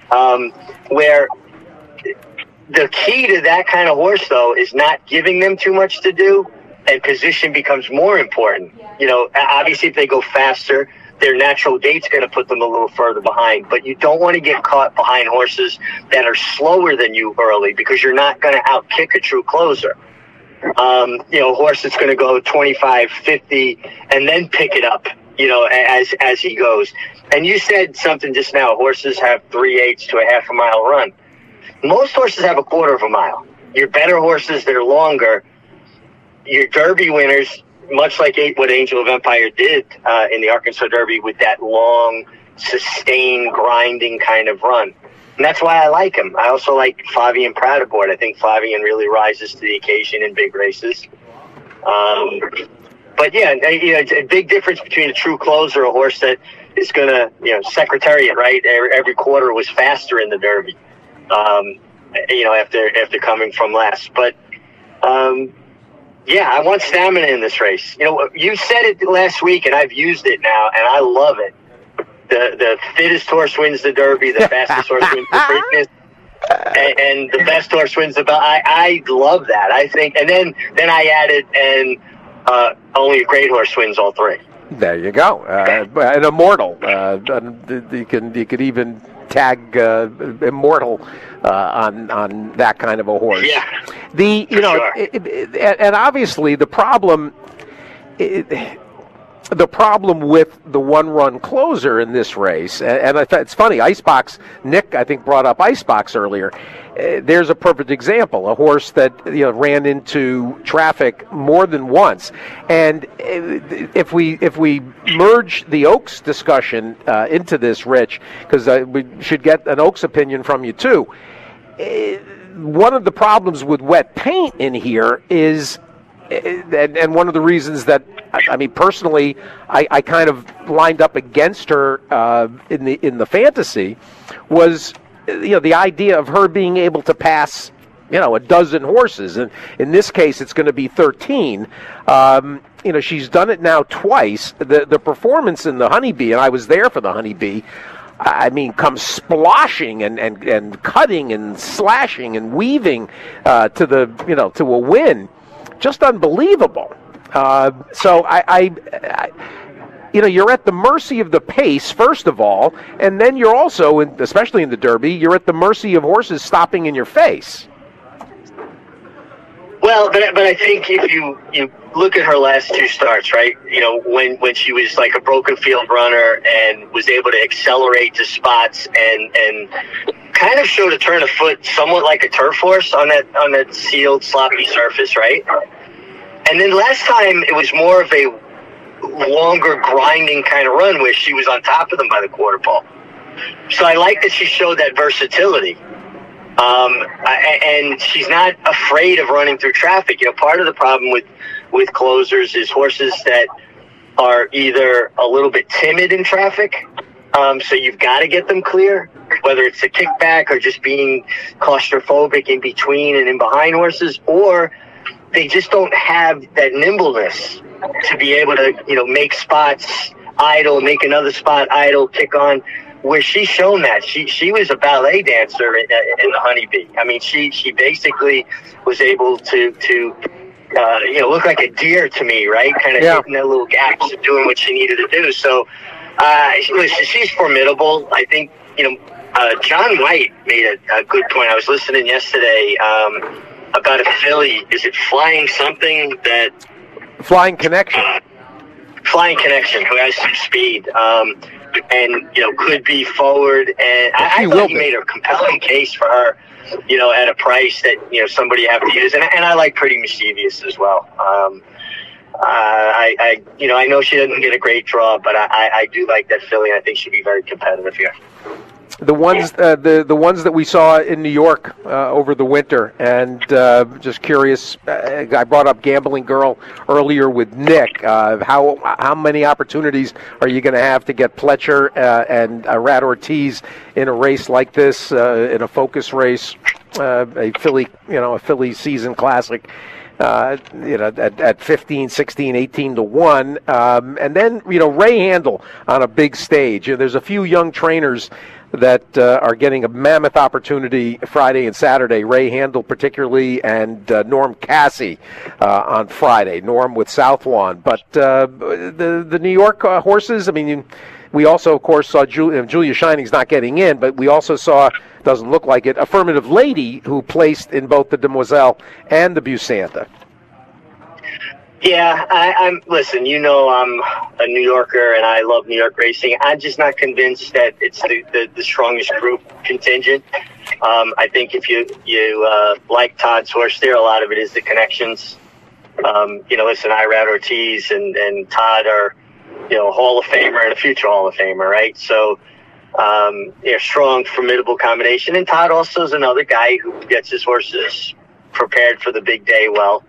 Where the key to that kind of horse, though, is not giving them too much to do, and position becomes more important. Obviously, if they go faster, their natural gait's going to put them a little further behind, but you don't want to get caught behind horses that are slower than you early, because you're not going to outkick a true closer. A horse that's going to go 25, 50, and then pick it up, as he goes. And you said something just now, horses have 3/8 to a half a mile run. Most horses have a quarter of a mile. Your better horses, they're longer. Your Derby winners, much like what Angel of Empire did in the Arkansas Derby with that long, sustained, grinding kind of run. And that's why I like him. I also like Flavien Prat-Aboard. I think Flavien really rises to the occasion in big races. But yeah, it's a big difference between a true closer, a horse that is going to, Secretariat, right? Every quarter was faster in the Derby. After coming from last. But, I want stamina in this race. You said it last week, and I've used it now, and I love it. The fittest horse wins the Derby, the fastest horse wins the Preakness, and the best horse wins the belt. I love that. I think, and then I added, and only a great horse wins all three. There you go. An Immortal. You could even tag Immortal on that kind of a horse. Yeah. Sure. And obviously the problem with the one-run closer in this race, and it's funny, Icebox, Nick, I think, brought up Icebox earlier. There's a perfect example, a horse that ran into traffic more than once. And if we merge the Oaks discussion into this, Rich, because we should get an Oaks opinion from you too. One of the problems with wet paint in here is, and one of the reasons that, personally, I kind of lined up against her in the fantasy was, the idea of her being able to pass, a dozen horses, and in this case, it's going to be 13. She's done it now twice. The performance in the Honeybee, and I was there for the Honeybee, comes sploshing and cutting and slashing and weaving to a win. Just unbelievable. So you're at the mercy of the pace, first of all, and then you're also, especially in the Derby, you're at the mercy of horses stopping in your face. Well, but I think if you look at her last two starts, right? When she was like a broken field runner and was able to accelerate to spots and kind of showed a turn of foot somewhat like a turf horse on that sealed, sloppy surface, right? And then last time it was more of a longer grinding kind of run where she was on top of them by the quarter pole. So I like that she showed that versatility. And she's not afraid of running through traffic. Part of the problem with closers is horses that are either a little bit timid in traffic, so you've got to get them clear, whether it's a kickback or just being claustrophobic in between and in behind horses, or they just don't have that nimbleness to be able to, make spots idle, make another spot idle, kick on. Where she's shown that she was a ballet dancer in the Honeybee. I mean, she basically was able to look like a deer to me, right? Kind of hitting the little gaps and doing what she needed to do. So, she's formidable. I think John White made a good point. I was listening yesterday about a filly. Is it Flying something that? Flying Connection. Flying Connection, who has some speed. And could be forward, and I thought he made a compelling case for her, at a price that somebody have to use, and I like Pretty Mischievous as well. I know she doesn't get a great draw, but I do like that filly. I think she'd be very competitive here. The ones that we saw in New York over the winter, and just curious. I brought up Gambling Girl earlier with Nick. How many opportunities are you going to have to get Pletcher and Rat Ortiz in a race like this, in a focus race, a Philly season classic? At 15, 16, 18 to 1, and then Ray Handel on a big stage. There's a few young trainers that are getting a mammoth opportunity Friday and Saturday. Ray Handel particularly, and Norm Cassie on Friday. Norm with South Lawn, but the New York horses. I mean, we also, of course, saw Julia Shining's not getting in, but we also saw, doesn't look like it, Affirmative Lady, who placed in both the Demoiselle and the Busanta. Yeah, I'm. Listen, I'm a New Yorker and I love New York racing. I'm just not convinced that it's the strongest group contingent. I think if you like Todd's horse there, a lot of it is the connections. Listen, Rat Ortiz and Todd are, Hall of Famer and a future Hall of Famer, right? So, strong, formidable combination. And Todd also is another guy who gets his horses prepared for the big day well.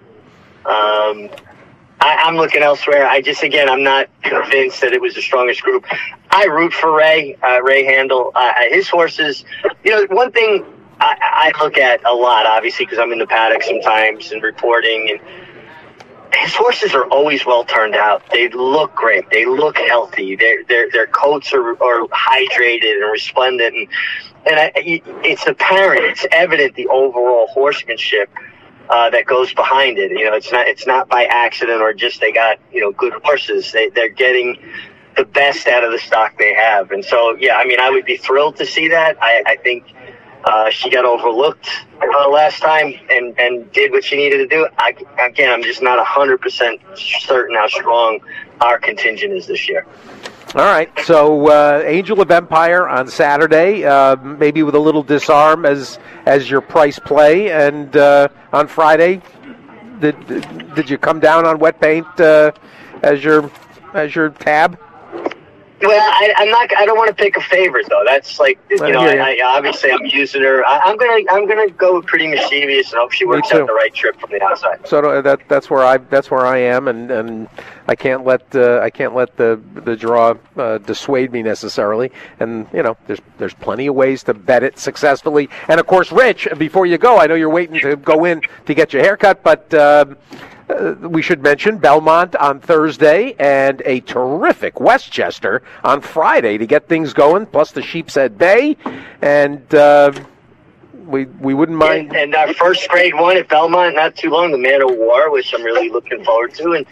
I'm looking elsewhere. I'm not convinced that it was the strongest group. I root for Ray Handel. His horses, one thing I look at a lot, obviously, because I'm in the paddock sometimes and reporting, and his horses are always well turned out. They look great. They look healthy. Their coats are hydrated and resplendent, and it's apparent. It's evident the overall horsemanship that goes behind it. It's not by accident or just they got good horses. They're getting the best out of the stock they have, and so I would be thrilled to see that. I think she got overlooked last time and did what she needed to do. I'm just not 100% certain how strong our contingent is this year. All right, so Angel of Empire on Saturday, maybe with a little disarm as your price play, and on Friday, did you come down on Wet Paint as your tab? Well, I don't want to pick a favorite though. That's like I obviously I'm using her. I'm gonna go with Pretty Mischievous and hope she works out the right trip from the outside. So that's where I am, and I can't let the draw dissuade me necessarily. And there's plenty of ways to bet it successfully. And of course, Rich, before you go, I know you're waiting to go in to get your haircut, but. We should mention Belmont on Thursday and a terrific Westchester on Friday to get things going, plus the Sheepshead Bay, and we wouldn't mind. And our first grade one at Belmont, not too long, the Man of War, which I'm really looking forward to. And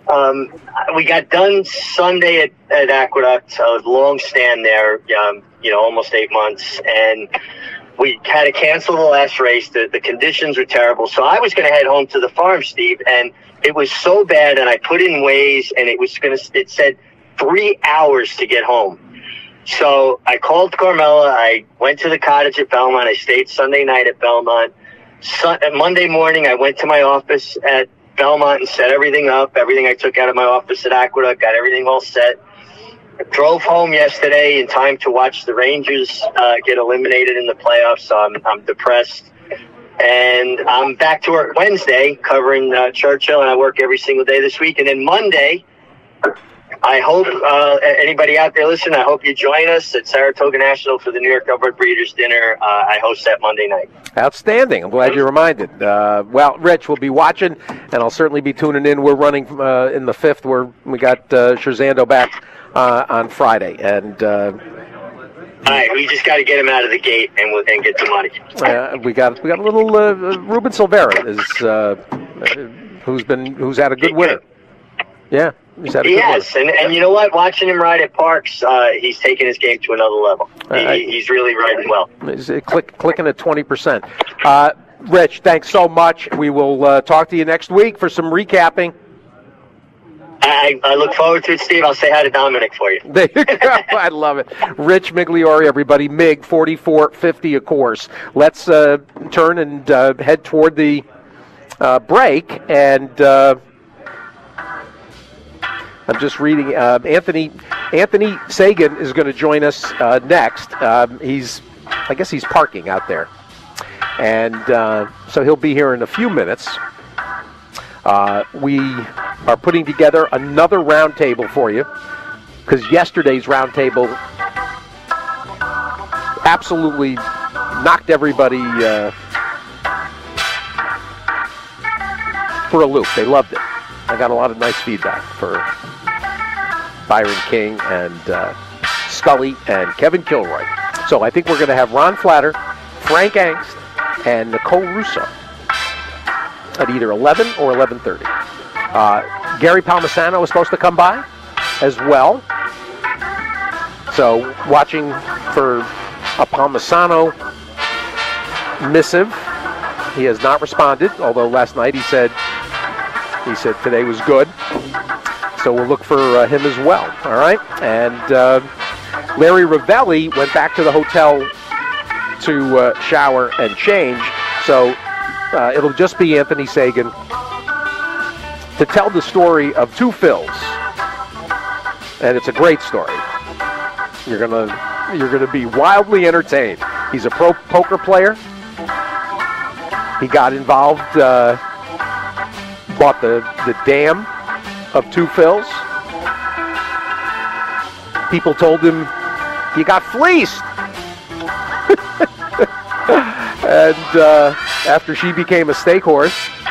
We got done Sunday at Aqueduct. A long stand there, almost 8 months, and we had to cancel the last race. The conditions were terrible, so I was going to head home to the farm, Steve, and it was so bad. And I put in Waze, and it said 3 hours to get home. So I called Carmela. I went to the cottage at Belmont. I stayed Sunday night at Belmont. Monday morning, I went to my office at Belmont and set everything up. Everything I took out of my office at Aqueduct, got everything all set. I drove home yesterday in time to watch the Rangers get eliminated in the playoffs, so I'm depressed. And I'm back to work Wednesday covering Churchill, and I work every single day this week. And then Monday, I hope anybody out there listening, I hope you join us at Saratoga National for the New York Thoroughbred Breeders' Dinner. I host that Monday night. Outstanding. I'm glad you're reminded. Well, Rich, we'll be watching, and I'll certainly be tuning in. We're running in the 5th where we got Scherzando back on Friday. And all right, we just got to get him out of the gate and get the money. We got a little Ruben Silvera who's had a good winter. Yeah. Yes, and you know what? Watching him ride at Parks, he's taking his game to another level. He's really riding well. He's clicking at 20%. Rich, thanks so much. We will talk to you next week for some recapping. I look forward to it, Steve. I'll say hi to Dominic for you. There you go. I love it. Rich Migliore, everybody. MIG 4450 a course. Let's turn and head toward the break. And I'm just reading. Anthony Sagan is going to join us next. I guess he's parking out there, and so he'll be here in a few minutes. We are putting together another roundtable for you because yesterday's roundtable absolutely knocked everybody for a loop. They loved it. I got a lot of nice feedback for Byron King and Scully and Kevin Kilroy. So I think we're going to have Ron Flatter, Frank Angst, and Nicole Russo at either 11 or 11:30. Gary Palmisano is supposed to come by as well. So watching for a Palmisano missive. He has not responded, although last night he said today was good. So we'll look for him as well. All right. And Larry Ravelli went back to the hotel to shower and change. So it'll just be Anthony Sagan to tell the story of two Phils. And it's a great story. You're gonna be wildly entertained. He's a pro poker player. He got involved, bought the dam of two Phils. People told him, you got fleeced. And after she became a stake horse,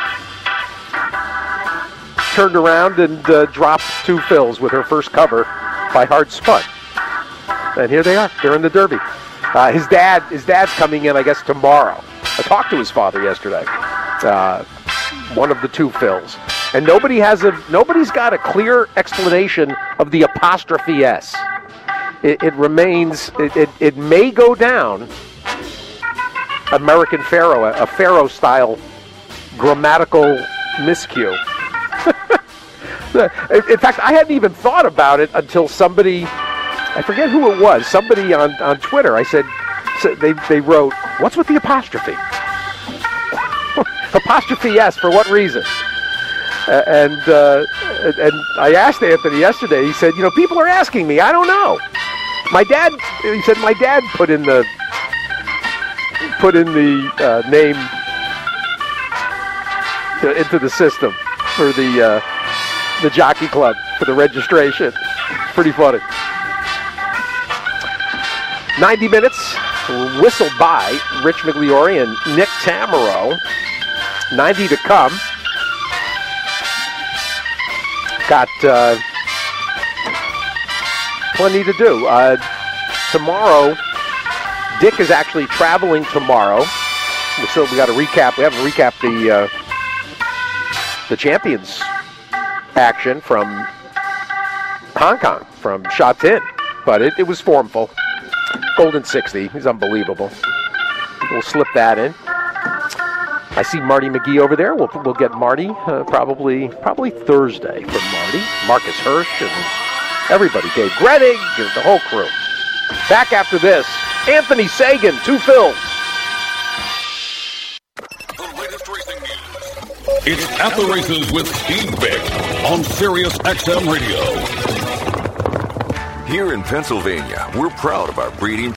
turned around and dropped two Phils with her first cover by Hard Spun. And here they are. They're in the Derby. His dad's coming in, I guess, tomorrow. I talked to his father yesterday. One of the two Phils. And nobody's got a clear explanation of the apostrophe S. It remains, it may go down American Pharaoh, a Pharaoh-style grammatical miscue. In fact, I hadn't even thought about it until somebody, I forget who it was, somebody on Twitter, I said, they wrote, what's with the apostrophe? Apostrophe S, for what reason? And I asked Anthony yesterday, he said, people are asking me, I don't know. He said, my dad put in the name into the system for the jockey club, for the registration. Pretty funny. 90 minutes whistled by Rich Migliore and Nick Tamero. 90 to come. Got plenty to do. Tomorrow, Dick is actually traveling tomorrow. We got to recap. We haven't recapped the Champions action from Hong Kong, from Sha Tin. But it was formful. Golden 60. He's unbelievable. We'll slip that in. I see Marty McGee over there. We'll get Marty probably Thursday for Marty. Marcus Hirsch and everybody. Dave Grenig, the whole crew. Back after this. Anthony Sagan, 2 Phils. The latest racing news. It's At the Races with Steve Vick on Sirius XM Radio. Here in Pennsylvania, we're proud of our breeding